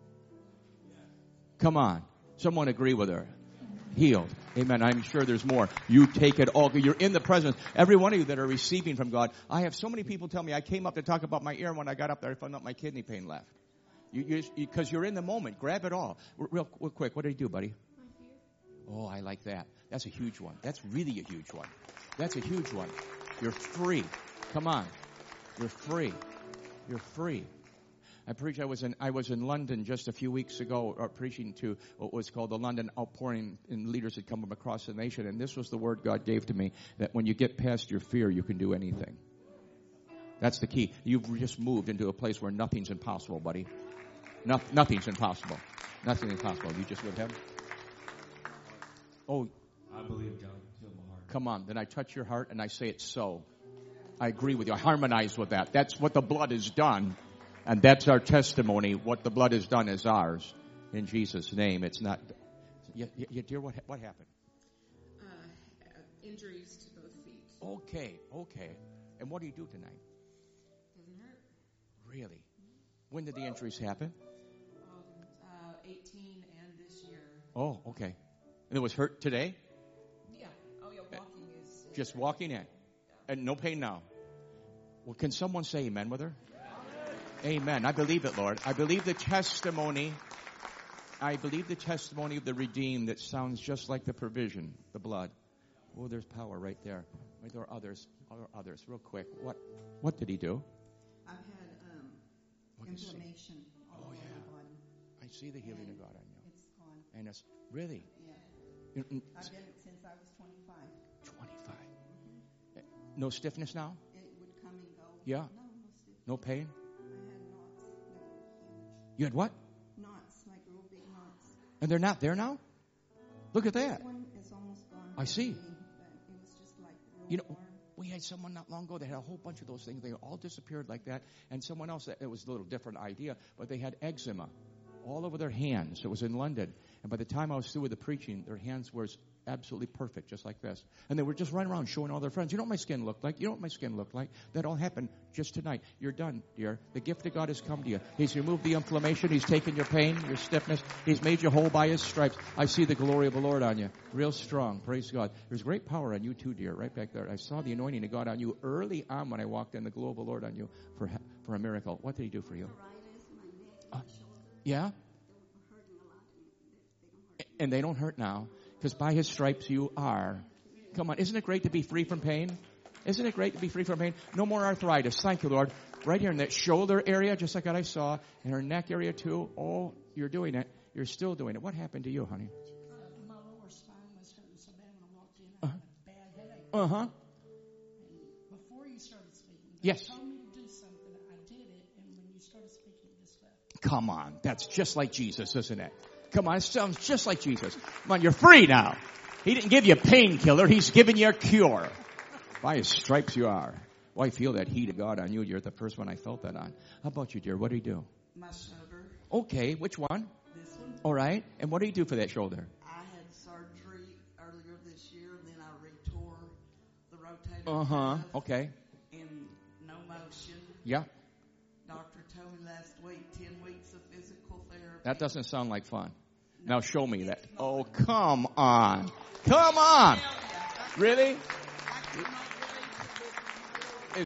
Come on. Someone agree with her. Healed. Amen. I'm sure there's more. You take it all. You're in the presence. Every one of you that are receiving from God. I have so many people tell me, I came up to talk about my ear, and when I got up there, I found out my kidney pain left. You, you, because you're in the moment. Grab it all. Real, real quick, what did he do, buddy? Oh, I like that. That's a huge one. That's really a huge one. That's a huge one. You're free. Come on. You're free. You're free. I preached, I was in, I was in London just a few weeks ago, uh, preaching to what was called the London Outpouring, and leaders had come from across the nation, and this was the word God gave to me, that when you get past your fear, you can do anything. That's the key. You've just moved into a place where nothing's impossible, buddy. No, nothing's impossible. Nothing's impossible. You just with him? Oh. I believe God can heal my heart. Come on. Then I touch your heart and I say it's so. I agree with you. I harmonize with that. That's what the blood has done. And that's our testimony. What the blood has done is ours. In Jesus' name. It's not. You, you, dear, what, what happened? Uh, injuries to both feet. Okay. Okay. And what do you do tonight? Doesn't hurt. Really? When did the injuries happen? Um, uh, eighteen and this year. Oh, okay. And it was hurt today? Yeah. Oh, yeah. Walking is. Just walking in. And no pain now. Well, can someone say amen with her? Amen. I believe it, Lord. I believe the testimony. I believe the testimony of the redeemed that sounds just like the provision, the blood. Oh, there's power right there. Right there are others. There are others. Real quick. What What did he do? I've had um, What is it? inflammation all Oh, over yeah. my body. I see the healing And of God on you. It's gone. And it's really Yeah. mm, mm, I've been it since I was twenty-five. twenty-five. No stiffness now? It would come and go. Yeah. No, no stiffness. No pain? I had knots. They were huge. You had what? Knots, like real big knots. And they're not there now? Look at that. This one is almost gone. I see. But it was just like real You know, warm. we had someone not long ago that had a whole bunch of those things. They all disappeared like that. And someone else, it was a little different idea, but they had eczema all over their hands. It was in London. And by the time I was through with the preaching, their hands were absolutely perfect, just like this. And they were just running around showing all their friends, you know what my skin looked like? You know what my skin looked like? That all happened just tonight. You're done, dear. The gift of God has come to you. He's removed the inflammation. He's taken your pain, your stiffness. He's made you whole by His stripes. I see the glory of the Lord on you. Real strong. Praise God. There's great power on you too, dear, right back there. I saw the anointing of God on you early on when I walked in, the glow of the Lord on you for for a miracle. What did He do for you? Uh, yeah? And they don't hurt now, because by His stripes you are. Come on, isn't it great to be free from pain? Isn't it great to be free from pain? No more arthritis. Thank you, Lord. Right here in that shoulder area, just like what I saw, in her neck area too. Oh, you're doing it. You're still doing it. What happened to you, honey? Uh, my lower spine was hurting so bad when I walked in. I Uh-huh. had a bad headache. Uh-huh. And before you started speaking, Yes. you told me to do something. I did it, and when you started speaking, it just left. Come on. That's just like Jesus, isn't it? Come on, it sounds just like Jesus. Come on, you're free now. He didn't give you a painkiller. He's given you a cure. By His stripes you are. Well, I feel that heat of God on you. You're the first one I felt that on. How about you, dear? What do you do? My shoulder, Okay, which one? this one. All right. And what do you do for that shoulder? I had surgery earlier this year, and then I retore the rotator Uh-huh. cuff Okay. in no motion. Yeah. Doctor told me last week ten weeks of physical therapy. That doesn't sound like fun. Now show me that. Oh, come on. Come on. Really? I cannot